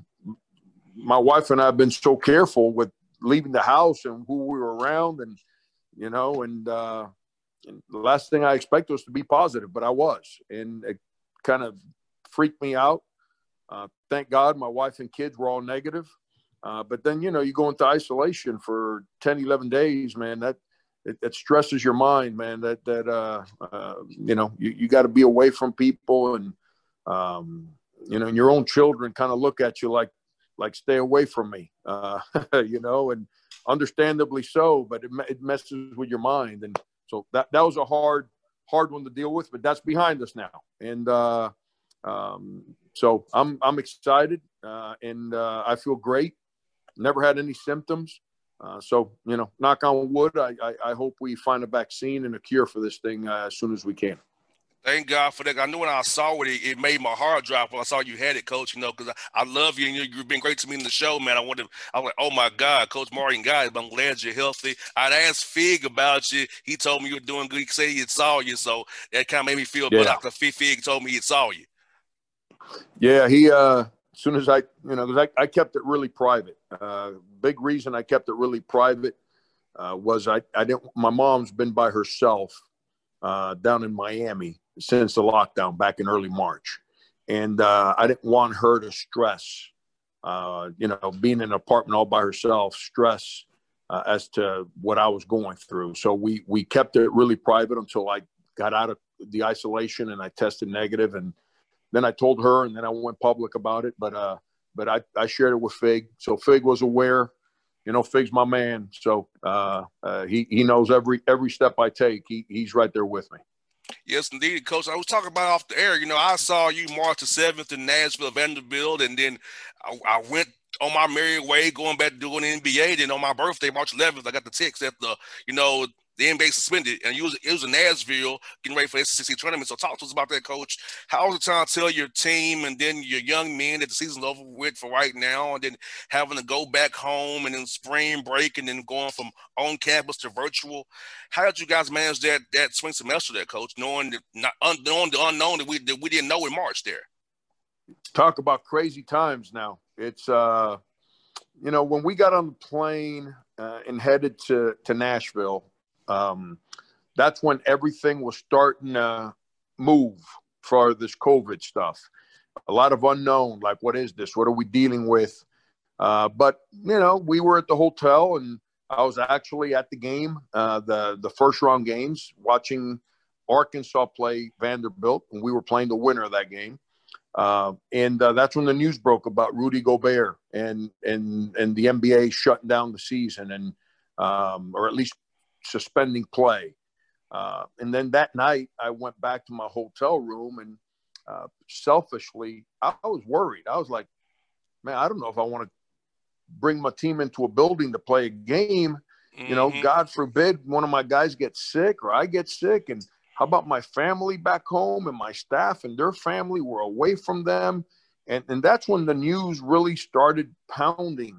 my wife and I have been so careful with leaving the house and who we were around, and you know, and, uh, and the last thing I expected was to be positive, but I was, and it kind of freaked me out. Uh, thank God my wife and kids were all negative, uh, but then you know you go into isolation for ten, eleven days, man. That it, it stresses your mind, man. That that uh, uh, you know you, you got to be away from people and. Um, You know, and your own children kind of look at you like, like, stay away from me, uh, you know, and understandably so, but it, it messes with your mind. And so that, that was a hard, hard one to deal with, but that's behind us now. And uh, um, so I'm, I'm excited uh, and uh, I feel great. Never had any symptoms. Uh, so, you know, knock on wood, I, I, I hope we find a vaccine and a cure for this thing uh, as soon as we can. Thank God for that. I knew when I saw it, it, it made my heart drop when I saw you had it, Coach, you know, because I, I love you and you, you've been great to me in the show, man. I wanted, I was like, oh, my God, Coach Martin, guys, but I'm glad you're healthy. I'd asked Fig about you. He told me you were doing good. He said he had saw you, so that kind of made me feel yeah. better after Fig told me he saw you. Yeah, he, uh, as soon as I, you know, because I, I kept it really private. Uh, big reason I kept it really private uh, was I, I didn't, my mom's been by herself uh, down in Miami since the lockdown back in early March. And uh, I didn't want her to stress, uh, you know, being in an apartment all by herself, stress uh, as to what I was going through. So we we kept it really private until I got out of the isolation and I tested negative. And then I told her, and then I went public about it. But uh, but I, I shared it with Fig. So Fig was aware. You know, Fig's my man. So uh, uh, he, he knows every every step I take. He He's right there with me. Yes, indeed, Coach. I was talking about off the air. You know, I saw you March the seventh in Nashville, Vanderbilt, and then I, I went on my merry way going back to doing the N B A. Then on my birthday, March eleventh, I got the text that the, you know, the N B A suspended, and it was, it was in Nashville getting ready for the S E C tournament. So talk to us about that, Coach. How was it trying to tell your team and then your young men that the season's over with for right now, and then having to go back home and then spring break and then going from on campus to virtual? How did you guys manage that that spring semester there, Coach, knowing the, not, knowing the unknown that we, that we didn't know in March there? Talk about crazy times now. It's, uh, you know, when we got on the plane uh, and headed to, to Nashville, Um, that's when everything was starting to move for this COVID stuff. A lot of unknown, like, what is this? What are we dealing with? Uh, but, you know, we were at the hotel, and I was actually at the game, uh, the, the first round games, watching Arkansas play Vanderbilt, and we were playing the winner of that game. Uh, and uh, that's when the news broke about Rudy Gobert and, and, and the N B A shutting down the season, and um, or at least suspending play. Uh, and then that night I went back to my hotel room, and uh, selfishly, I, I was worried. I was like, man, I don't know if I want to bring my team into a building to play a game. Mm-hmm. You know, God forbid one of my guys gets sick or I get sick. And how about my family back home and my staff and their family? Were away from them. And, and that's when the news really started pounding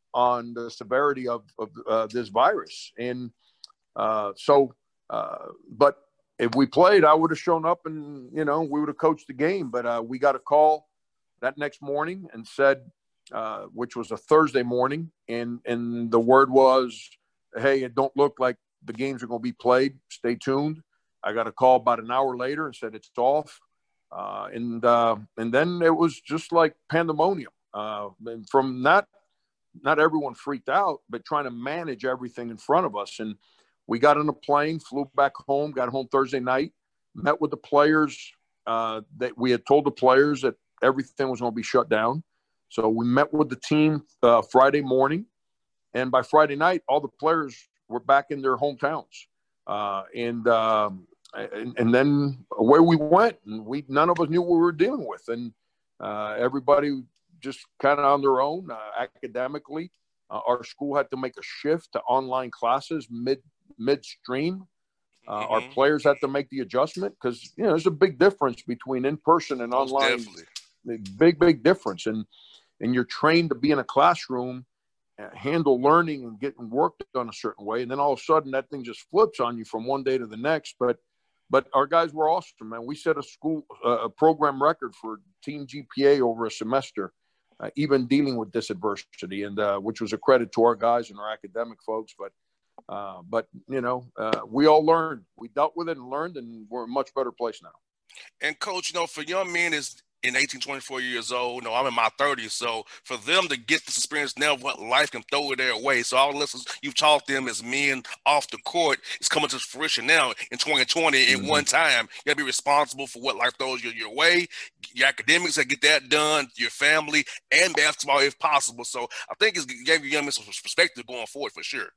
on the severity of, of uh, this virus. And Uh, so, uh, but if we played, I would have shown up and, you know, we would have coached the game. But uh, we got a call that next morning and said, uh, which was a Thursday morning, and, and the word was, hey, it don't look like the games are going to be played. Stay tuned. I got a call about an hour later and said it's off. Uh, and uh, and then it was just like pandemonium. Uh, and from that, not everyone freaked out, but trying to manage everything in front of us. And we got on a plane, flew back home, got home Thursday night, met with the players. Uh, that we had told the players that everything was going to be shut down. So we met with the team uh, Friday morning, and by Friday night, all the players were back in their hometowns. Uh, and, um, and and then away we went, and we none of us knew what we were dealing with, and uh, everybody just kind of on their own uh, academically. Uh, our school had to make a shift to online classes mid midstream. Uh, mm-hmm. Our players had to make the adjustment because, you know, there's a big difference between in-person and Most online. Definitely. Big, big difference. And, and you're trained to be in a classroom, uh, handle learning and getting work done a certain way. And then all of a sudden that thing just flips on you from one day to the next. But, but our guys were awesome, man. We set a school, uh, a program record for team G P A over a semester, uh, even dealing with this adversity, and uh, which was a credit to our guys and our academic folks. But, Uh, but, you know, uh, we all learned. We dealt with it and learned, and we're in a much better place now. And, Coach, you know, for young men is in eighteen, twenty-four years old, you know, I'm in my thirties. So for them to get this experience now, what life can throw it their way. So all the lessons you've taught them as men off the court is coming to fruition now in twenty twenty. In mm-hmm. one time, you got to be responsible for what life throws you your way. Your academics, got to get that done, your family, and basketball if possible. So I think it's gave you young men some perspective going forward for sure.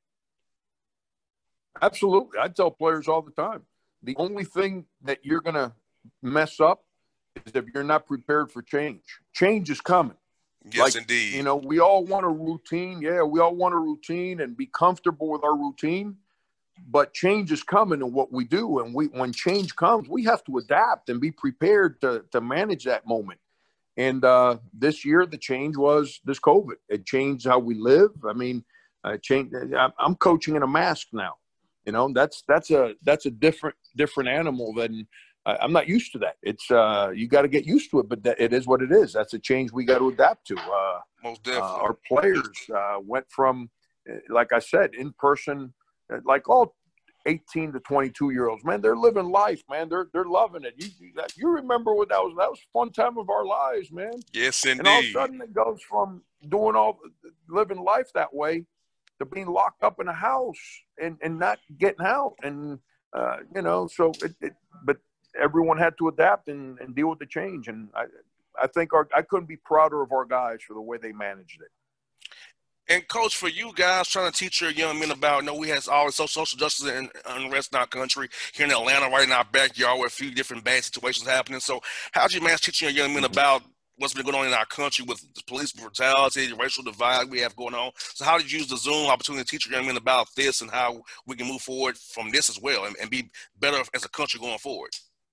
Absolutely. I tell players all the time, the only thing that you're going to mess up is if you're not prepared for change. Change is coming. Yes, like, indeed. You know, we all want a routine. Yeah, we all want a routine and be comfortable with our routine. But change is coming in what we do. And we, when change comes, we have to adapt and be prepared to, to manage that moment. And uh, this year, the change was this COVID. It changed how we live. I mean, uh, change, I'm coaching in a mask now. You know, that's that's a that's a different different animal than uh, I'm not used to that. It's uh, you got to get used to it, but that, it is what it is. That's a change we got to adapt to. Uh, Most definitely. Uh, our players uh, went from, like I said, in person, like all eighteen to twenty-two year olds, man, they're living life, man. They're they're loving it. You you remember what that was? That was a fun time of our lives, man. Yes, indeed. And all of a sudden it goes from doing all living life that way to being locked up in a house and, and not getting out. And uh, you know, so it, it but everyone had to adapt and, and deal with the change. And I I think our I couldn't be prouder of our guys for the way they managed it. And, Coach, for you guys trying to teach your young men about, you know, we have all social justice and unrest in our country, here in Atlanta, right in our backyard, with a few different bad situations happening. So how do you manage teaching your young men about what's been going on in our country with police brutality, the racial divide we have going on? So how did you use the Zoom opportunity to teach your young men about this and how we can move forward from this as well and, and be better as a country going forward?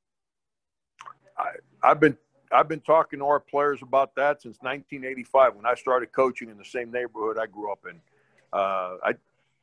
I, I've been – I've been talking to our players about that since nineteen eighty-five when I started coaching in the same neighborhood I grew up in. Uh, I,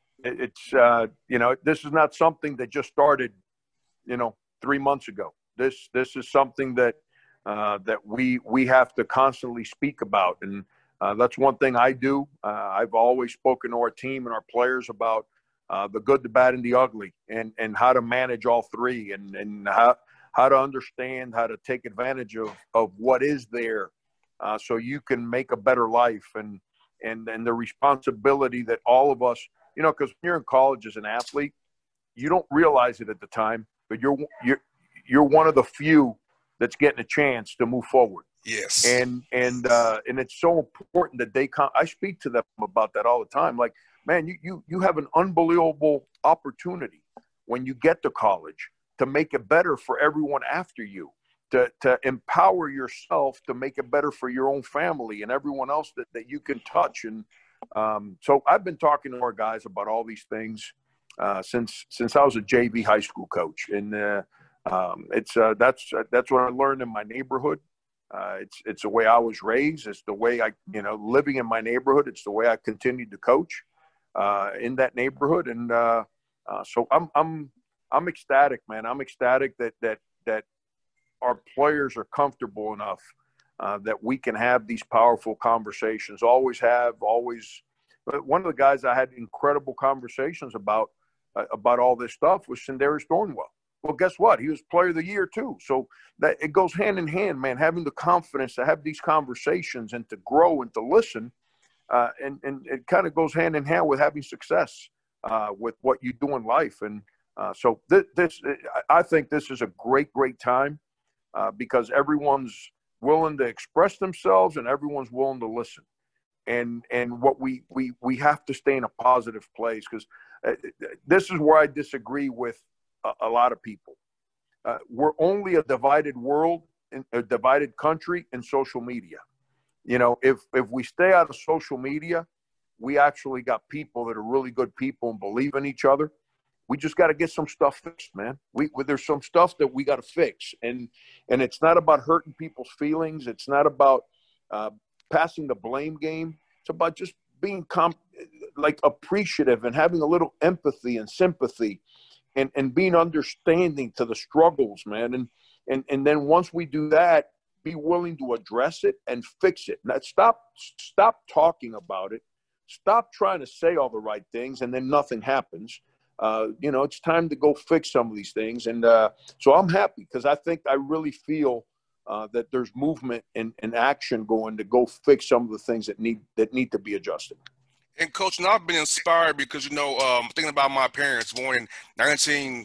it's, uh, you know, this is not something that just started, you know, three months ago. This, this is something that, uh, that we, we have to constantly speak about. And uh, that's one thing I do. Uh, I've always spoken to our team and our players about uh, the good, the bad, and the ugly, and, and how to manage all three, and, and how, how to understand, how to take advantage of, of what is there uh, so you can make a better life, and, and, and the responsibility that all of us, you know, because when you're in college as an athlete, you don't realize it at the time, but you're, you're, you're one of the few that's getting a chance to move forward. Yes. And, and, uh, and it's so important that they come. I speak to them about that all the time. Like, man, you, you, you have an unbelievable opportunity when you get to college to make it better for everyone after you, to, to empower yourself to make it better for your own family and everyone else that, that you can touch. And um, so I've been talking to our guys about all these things uh, since since I was a J V high school coach. And uh, um, it's uh, that's that's what I learned in my neighborhood. Uh, it's it's the way I was raised. It's the way I, you know, living in my neighborhood. It's the way I continued to coach uh, in that neighborhood. And uh, uh, so I'm I'm. I'm ecstatic, man. I'm ecstatic that that that our players are comfortable enough uh, that we can have these powerful conversations. Always have, always. But one of the guys I had incredible conversations about uh, about all this stuff was Sindarius Thornwell. Well, guess what? He was Player of the Year too. So that it goes hand in hand, man. Having the confidence to have these conversations and to grow and to listen, uh, and and it kind of goes hand in hand with having success uh, with what you do in life. And Uh, so this, this, I think this is a great, great time uh, because everyone's willing to express themselves and everyone's willing to listen. And and what we we we have to stay in a positive place, because uh, this is where I disagree with a, a lot of people. Uh, we're only a divided world, in, a divided country in social media. You know, if if we stay out of social media, we actually got people that are really good people and believe in each other. We just got to get some stuff fixed, man. We, there's some stuff that we got to fix. And, and it's not about hurting people's feelings. It's not about uh, passing the blame game. It's about just being comp- like appreciative and having a little empathy and sympathy and, and being understanding to the struggles, man. And, and, and then once we do that, be willing to address it and fix it. Now, stop, stop talking about it. Stop trying to say all the right things and then nothing happens. Uh, you know, it's time to go fix some of these things. And uh, so I'm happy because I think I really feel uh, that there's movement and, and action going to go fix some of the things that need that need to be adjusted. And, Coach, and I've been inspired because, you know, um, thinking about my parents born in nineteen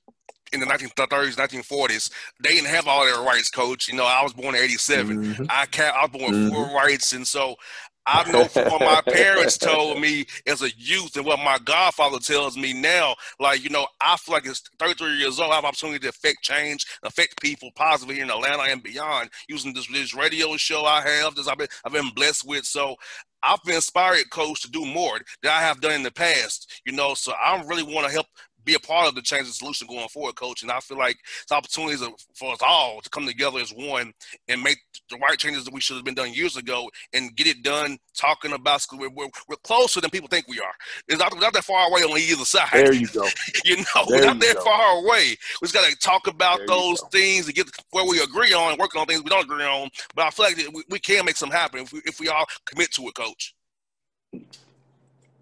in the nineteen thirties, nineteen forties, they didn't have all their rights, Coach. You know, I was born in eighty-seven. Mm-hmm. I, I was born with mm-hmm. full rights. And so I know from what my parents told me as a youth and what my godfather tells me now, like, you know, I feel like it's thirty-three years old. I have an opportunity to affect change, affect people positively here in Atlanta and beyond using this, this radio show I have, this I've been, I've been blessed with. So I've been inspired, Coach, to do more than I have done in the past, you know, so I really want to help be a part of the change and solution going forward, Coach. And I feel like it's opportunities for us all to come together as one and make the right changes that we should have been done years ago and get it done talking about school. We're, we're, we're closer than people think we are. It's not, we're not that far away on either side. There you go. you know, there we're not that go. far away. We just got to talk about there those things and get where we agree on and working on things we don't agree on. But I feel like we, we can make something happen if we, if we all commit to it, Coach.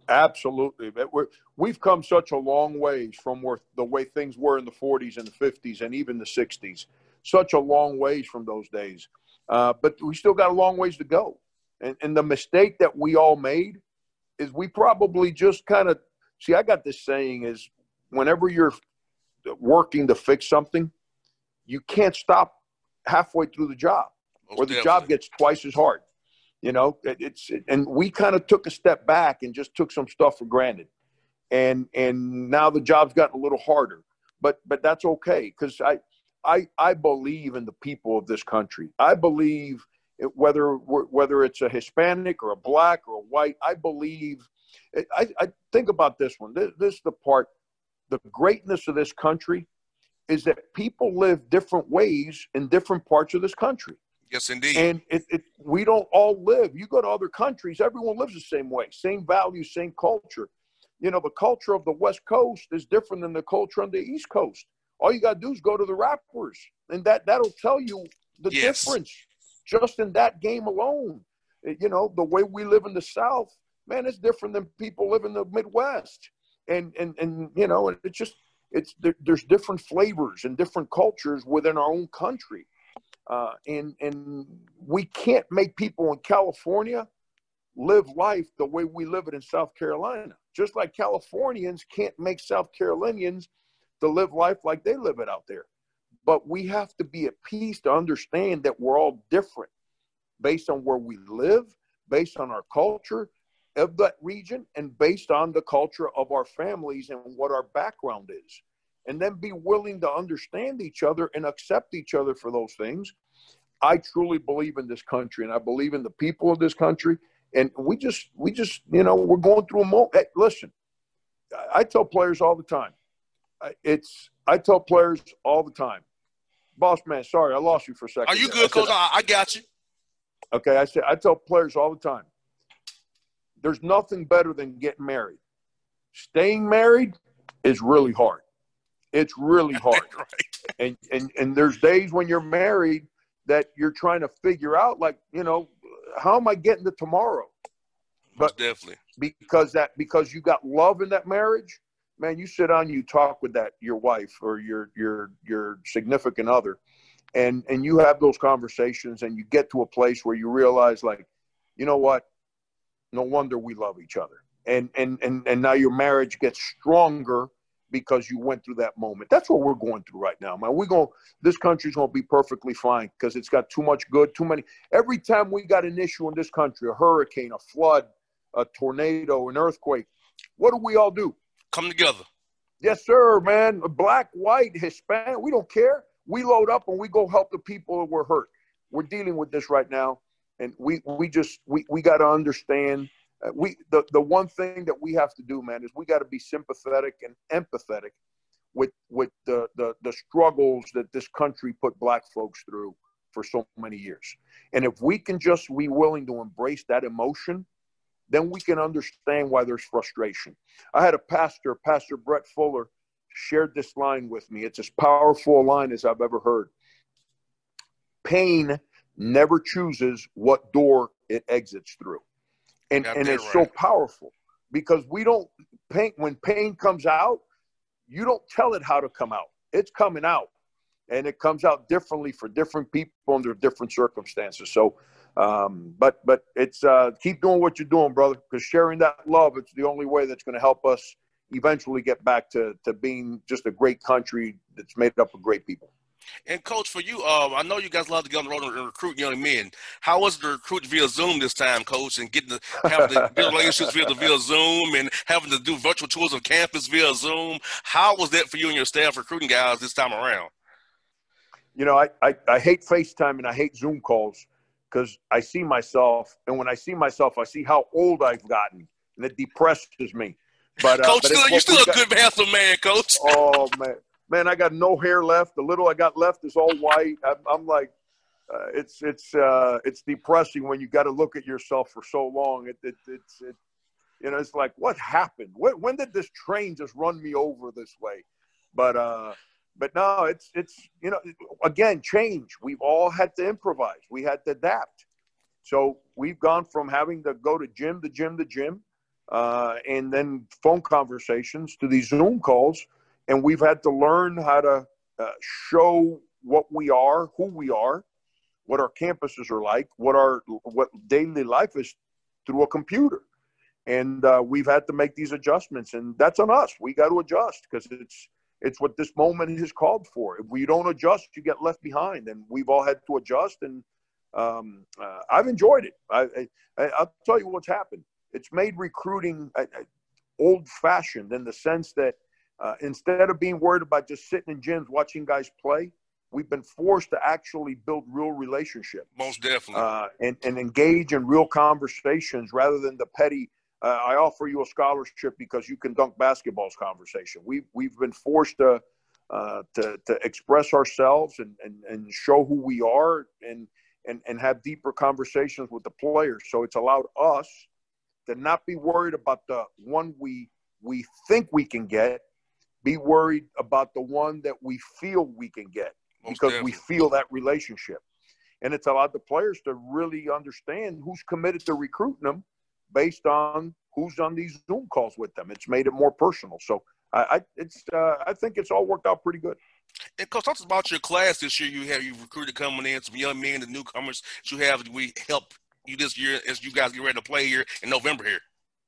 Absolutely. We're, we've come such a long ways from where the way things were in the forties and the fifties and even the sixties. Such a long ways from those days. Uh, but we still got a long ways to go. And, and the mistake that we all made is we probably just kind of – see, I got this saying is whenever you're working to fix something, you can't stop halfway through the job Most or the definitely. job gets twice as hard. You know, it, it's and we kind of took a step back and just took some stuff for granted, and and now the job's gotten a little harder, but but that's okay because I I I believe in the people of this country. I believe it, whether whether it's a Hispanic or a black or a white, I believe. I, I think about this one. This, this is the part. The greatness of this country is that people live different ways in different parts of this country. Yes, indeed. And it, it, we don't all live. You go to other countries, everyone lives the same way, same values, same culture. You know, the culture of the West Coast is different than the culture on the East Coast. All you got to do is go to the rappers, and that, that'll tell you the yes. difference just in that game alone. You know, the way we live in the South, man, it's different than people live in the Midwest. And, and, and you know, it's just, it's there, there's different flavors and different cultures within our own country. Uh, and and we can't make people in California live life the way we live it in South Carolina. Just like Californians can't make South Carolinians to live life like they live it out there. But we have to be at peace to understand that we're all different based on where we live, based on our culture of that region, and based on the culture of our families and what our background is. And then be willing to understand each other and accept each other for those things. I truly believe in this country, and I believe in the people of this country. And we just, we just, you know, we're going through a moment. Hey, listen, I tell players all the time. It's, I tell players all the time. Boss man, sorry, I lost you for a second. Are you good, Coach? I, I got you. Okay, I said I tell players all the time. There's nothing better than getting married. Staying married is really hard. It's really hard. Right. And, and and there's days when you're married that you're trying to figure out, like, you know, how am I getting to tomorrow? But Most definitely. Because that because you got love in that marriage, man, you sit down, you talk with that your wife or your your your significant other, and and you have those conversations, and you get to a place where you realize, like, you know what? No wonder we love each other. And and and and now your marriage gets stronger because you went through that moment. That's what we're going through right now, man. We're going, this country's going to be perfectly fine because it's got too much good, too many. Every time we got an issue in this country, a hurricane, a flood, a tornado, an earthquake, what do we all do? Come together. Yes, sir, man. Black, white, Hispanic, we don't care. We load up and we go help the people that were hurt. We're dealing with this right now, and we we just, we, we got to understand. Uh, we the, the one thing that we have to do, man, is we got to be sympathetic and empathetic with with the, the the struggles that this country put black folks through for so many years. And if we can just be willing to embrace that emotion, then we can understand why there's frustration. I had a pastor, Pastor Brett Fuller, shared this line with me. It's as powerful a line as I've ever heard. Pain never chooses what door it exits through. And, and it's right. so powerful because we don't pain when pain comes out, you don't tell it how to come out. It's coming out, and it comes out differently for different people under different circumstances. So, um, but but it's uh, keep doing what you're doing, brother, because sharing that love, it's the only way that's going to help us eventually get back to to being just a great country that's made up of great people. And, Coach, for you, uh, I know you guys love to get on the road and recruit young men. How was the recruit via Zoom this time, Coach, and getting to have to build relationships via, the, via Zoom and having to do virtual tours of campus via Zoom? How was that for you and your staff recruiting guys this time around? You know, I, I, I hate FaceTime and I hate Zoom calls because I see myself, and when I see myself, I see how old I've gotten, and it depresses me. But, uh, Coach, but still, you're still a got, good, handsome man, Coach. Oh, man. Man, I got no hair left. The little I got left is all white. I'm, I'm like, uh, it's it's uh, it's depressing when you got to look at yourself for so long. It, it it's it, you know, it's like, what happened? When, when did this train just run me over this way? But uh, but no, it's it's you know, again, change. We've all had to improvise. We had to adapt. So we've gone from having to go to gym to gym to gym uh, and then phone conversations to these Zoom calls. And we've had to learn how to uh, show what we are, who we are, what our campuses are like, what our what daily life is through a computer. And uh, we've had to make these adjustments, and that's on us. We got to adjust because it's it's what this moment has called for. If we don't adjust, you get left behind, and we've all had to adjust. And um, uh, I've enjoyed it. I, I, I'll tell you what's happened. It's made recruiting uh, old-fashioned in the sense that uh, instead of being worried about just sitting in gyms watching guys play, we've been forced to actually build real relationships. Most definitely. Uh, and, and engage in real conversations rather than the petty, uh, I offer you a scholarship because you can dunk basketballs conversation. We've, we've been forced to, uh, to, to express ourselves and, and, and show who we are and, and, and have deeper conversations with the players. So it's allowed us to not be worried about the one we, we think we can get, be worried about the one that we feel we can get. Most because definitely. we feel that relationship. And it's allowed the players to really understand who's committed to recruiting them based on who's on these Zoom calls with them. It's made it more personal. So I, I it's uh, I think it's all worked out pretty good. And Coach, talk about your class this year. You have you recruited coming in, some young men, the newcomers that you have. We help you this year as you guys get ready to play here in November here.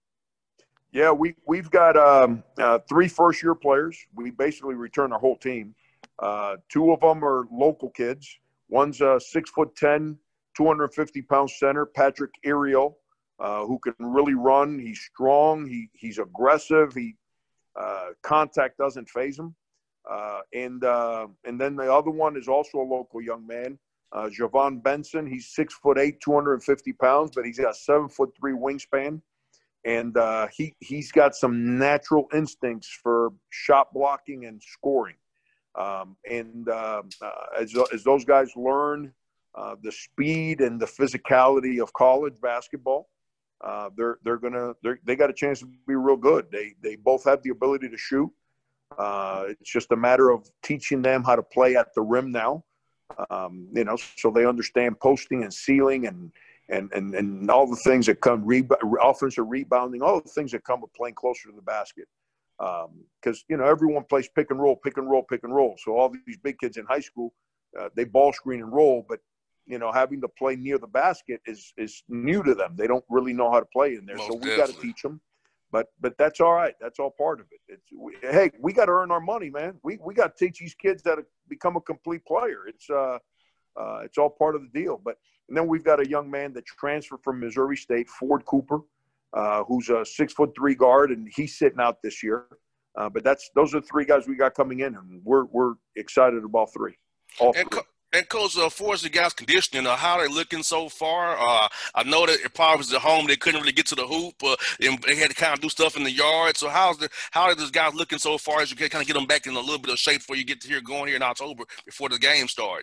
Yeah, we, we've got um, uh, three first-year players. We basically return our whole team. Uh, two of them are local kids. One's a six foot ten, two hundred fifty pound center, Patrick Ariel, uh, who can really run. He's strong. He he's aggressive. He uh, contact doesn't faze him. Uh, and uh, and then the other one is also a local young man, uh, Javon Benson. He's six foot eight, two hundred fifty pounds, but he's got seven foot three wingspan. And uh, he, he's got some natural instincts for shot blocking and scoring. Um, and uh, uh, as, as those guys learn uh, the speed and the physicality of college basketball, uh, they're they're gonna they're, they got a chance to be real good. They they both have the ability to shoot. Uh, it's just a matter of teaching them how to play at the rim now. Um, you know, so they understand posting and sealing and. And, and and all the things that come, re- offensive rebounding, all the things that come with playing closer to the basket. Because, um, you know, everyone plays pick and roll, pick and roll, pick and roll. So all these big kids in high school, uh, they ball screen and roll. But, you know, having to play near the basket is is new to them. They don't really know how to play in there. Most so we definitely. got to teach them. But but that's all right. That's all part of it. It's we, hey, we got to earn our money, man. We we got to teach these kids how to become a complete player. It's uh, uh, it's all part of the deal. But and then we've got a young man that transferred from Missouri State, Ford Cooper, uh, who's a six foot three guard, and he's sitting out this year. Uh, but that's those are the three guys we got coming in, and we're we're excited about three. All and, three. Co- and Coach, uh, for the guys' conditioning, uh, how are they looking so far? Uh, I know that it probably was at home; they couldn't really get to the hoop, uh, and they had to kind of do stuff in the yard. So how's the how are those guys looking so far as you can kind of get them back in a little bit of shape before you get to here going here in October before the game start?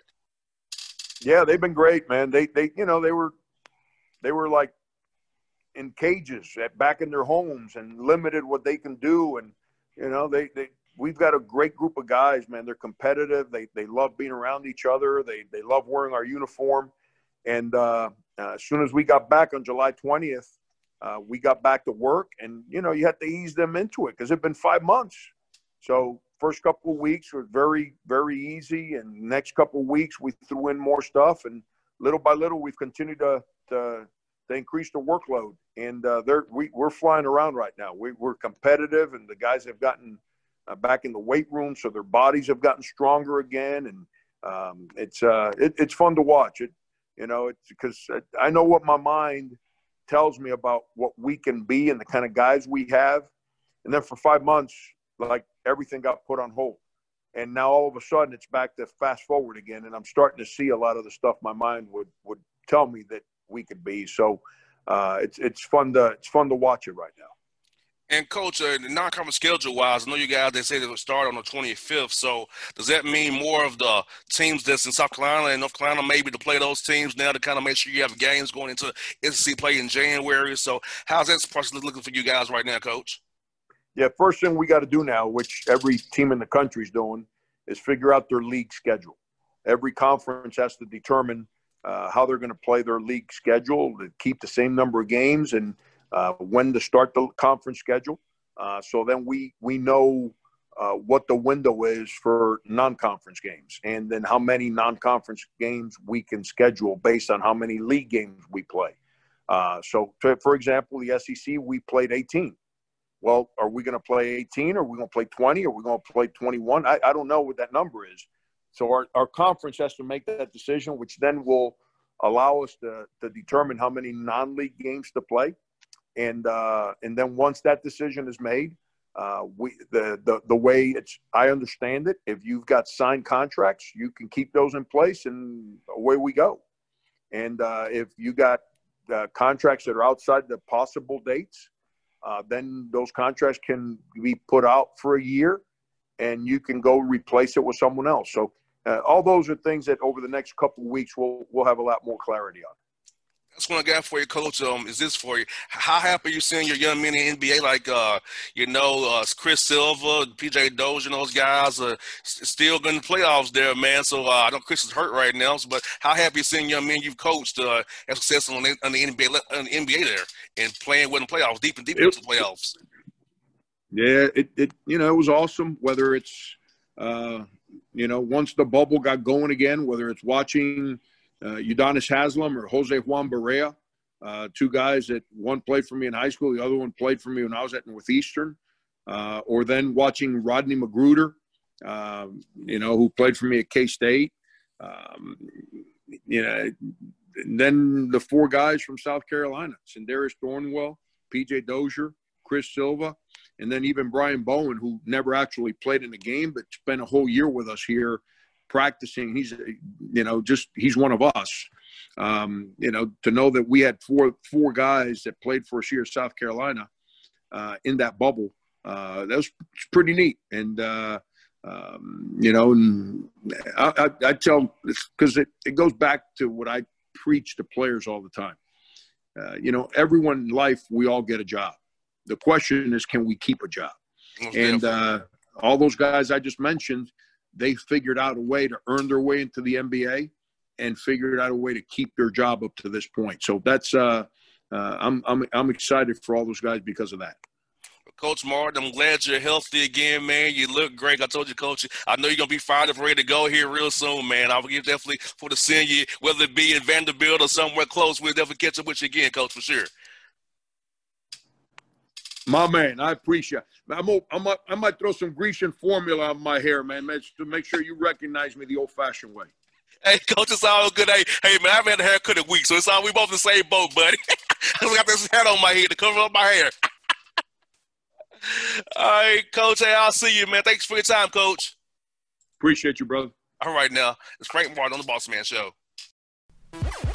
Yeah, they've been great, man. They, they, you know, they were, they were like in cages at back in their homes and limited what they can do. And, you know, they, they, we've got a great group of guys, man. They're competitive. They, they love being around each other. They, they love wearing our uniform. And uh, uh, as soon as we got back on July twentieth, uh, we got back to work. And, you know, you had to ease them into it because it's been five months. So first couple of weeks were very, very easy. And next couple of weeks, we threw in more stuff. And little by little, we've continued to to, to increase the workload. And uh, they're, we, we're flying around right now. We, we're competitive, and the guys have gotten uh, back in the weight room, so their bodies have gotten stronger again. And um, it's uh, it, it's fun to watch. It, you know, it's because I know what my mind tells me about what we can be and the kind of guys we have. And then for five months, like everything got put on hold. And now all of a sudden it's back to fast forward again. And I'm starting to see a lot of the stuff my mind would, would tell me that we could be. So uh, it's, it's fun to, it's fun to watch it right now. And Coach, uh, the non-conference schedule-wise, I know you guys, they say they will start on the twenty-fifth. So does that mean more of the teams that's in South Carolina and North Carolina maybe to play those teams now to kind of make sure you have games going into S E C play in January? So how's that process looking for you guys right now, Coach? Yeah, first thing we got to do now, which every team in the country is doing, is figure out their league schedule. Every conference has to determine uh, how they're going to play their league schedule to keep the same number of games. And uh, when to start the conference schedule. Uh, so then we we know uh, what the window is for non-conference games, and then how many non-conference games we can schedule based on how many league games we play. Uh, so, to, for example, the S E C, we played eighteen. Well, are we going to play eighteen? Or are we going to play twenty? Or are we going to play twenty-one? I, I don't know what that number is. So our, our conference has to make that decision, which then will allow us to, to determine how many non-league games to play. And uh, and then once that decision is made, uh, we the, the the way it's I understand it, if you've got signed contracts, you can keep those in place, and away we go. And uh, if you got uh, contracts that are outside the possible dates, uh, then those contracts can be put out for a year, and you can go replace it with someone else. So uh, all those are things that over the next couple of weeks we'll we'll have a lot more clarity on. That's what I got for you, Coach. Um, is this for you? How happy are you seeing your young men in the N B A like, uh, you know, uh, Chris Silva, P J Dozier, and those guys are still going to playoffs there, man. So uh, I know Chris is hurt right now, so, but how happy are you seeing young men you've coached uh, have success on the, on the N B A, on the N B A there and playing with the playoffs, deep and deep into the playoffs? Yeah, it, it you know, it was awesome. Whether it's, uh, you know, once the bubble got going again, whether it's watching – Uh, Udonis Haslem or Jose Juan Barea, uh, two guys that one played for me in high school, the other one played for me when I was at Northeastern, uh, or then watching Rodney McGruder, um, you know, who played for me at K-State. Um, you know, and then the four guys from South Carolina, Sindarius Thornwell, P J Dozier, Chris Silva, and then even Brian Bowen, who never actually played in a game but spent a whole year with us here practicing. He's, you know, just he's one of us. Um, you know, to know that we had four four guys that played for us here in South Carolina uh, in that bubble, uh, that was pretty neat. And uh, um, you know, and I, I, I tell because it, it goes back to what I preach to players all the time. Uh, you know, everyone in life, we all get a job. The question is, can we keep a job? Okay. And uh, all those guys I just mentioned, they figured out a way to earn their way into the N B A and figured out a way to keep their job up to this point. So that's uh, uh, I'm I'm I'm excited for all those guys because of that. Coach Martin, I'm glad you're healthy again, man. You look great. I told you, Coach, I know you're gonna be fired up, ready to go here real soon, man. I will give definitely for the send you, whether it be in Vanderbilt or somewhere close. We'll definitely catch up with you again, Coach, for sure. My man, I appreciate it. I'm, I'm, I might throw some Grecian formula on my hair, man, to make sure you recognize me the old-fashioned way. Hey, Coach, it's all good. Hey, hey, man, I haven't had a haircut in weeks, so it's all we both in the same boat, buddy. I got this hat on my head to cover up my hair. All right, Coach. Hey, I'll see you, man. Thanks for your time, Coach. Appreciate you, brother. All right, now. It's Frank Martin on the Boss Man Show.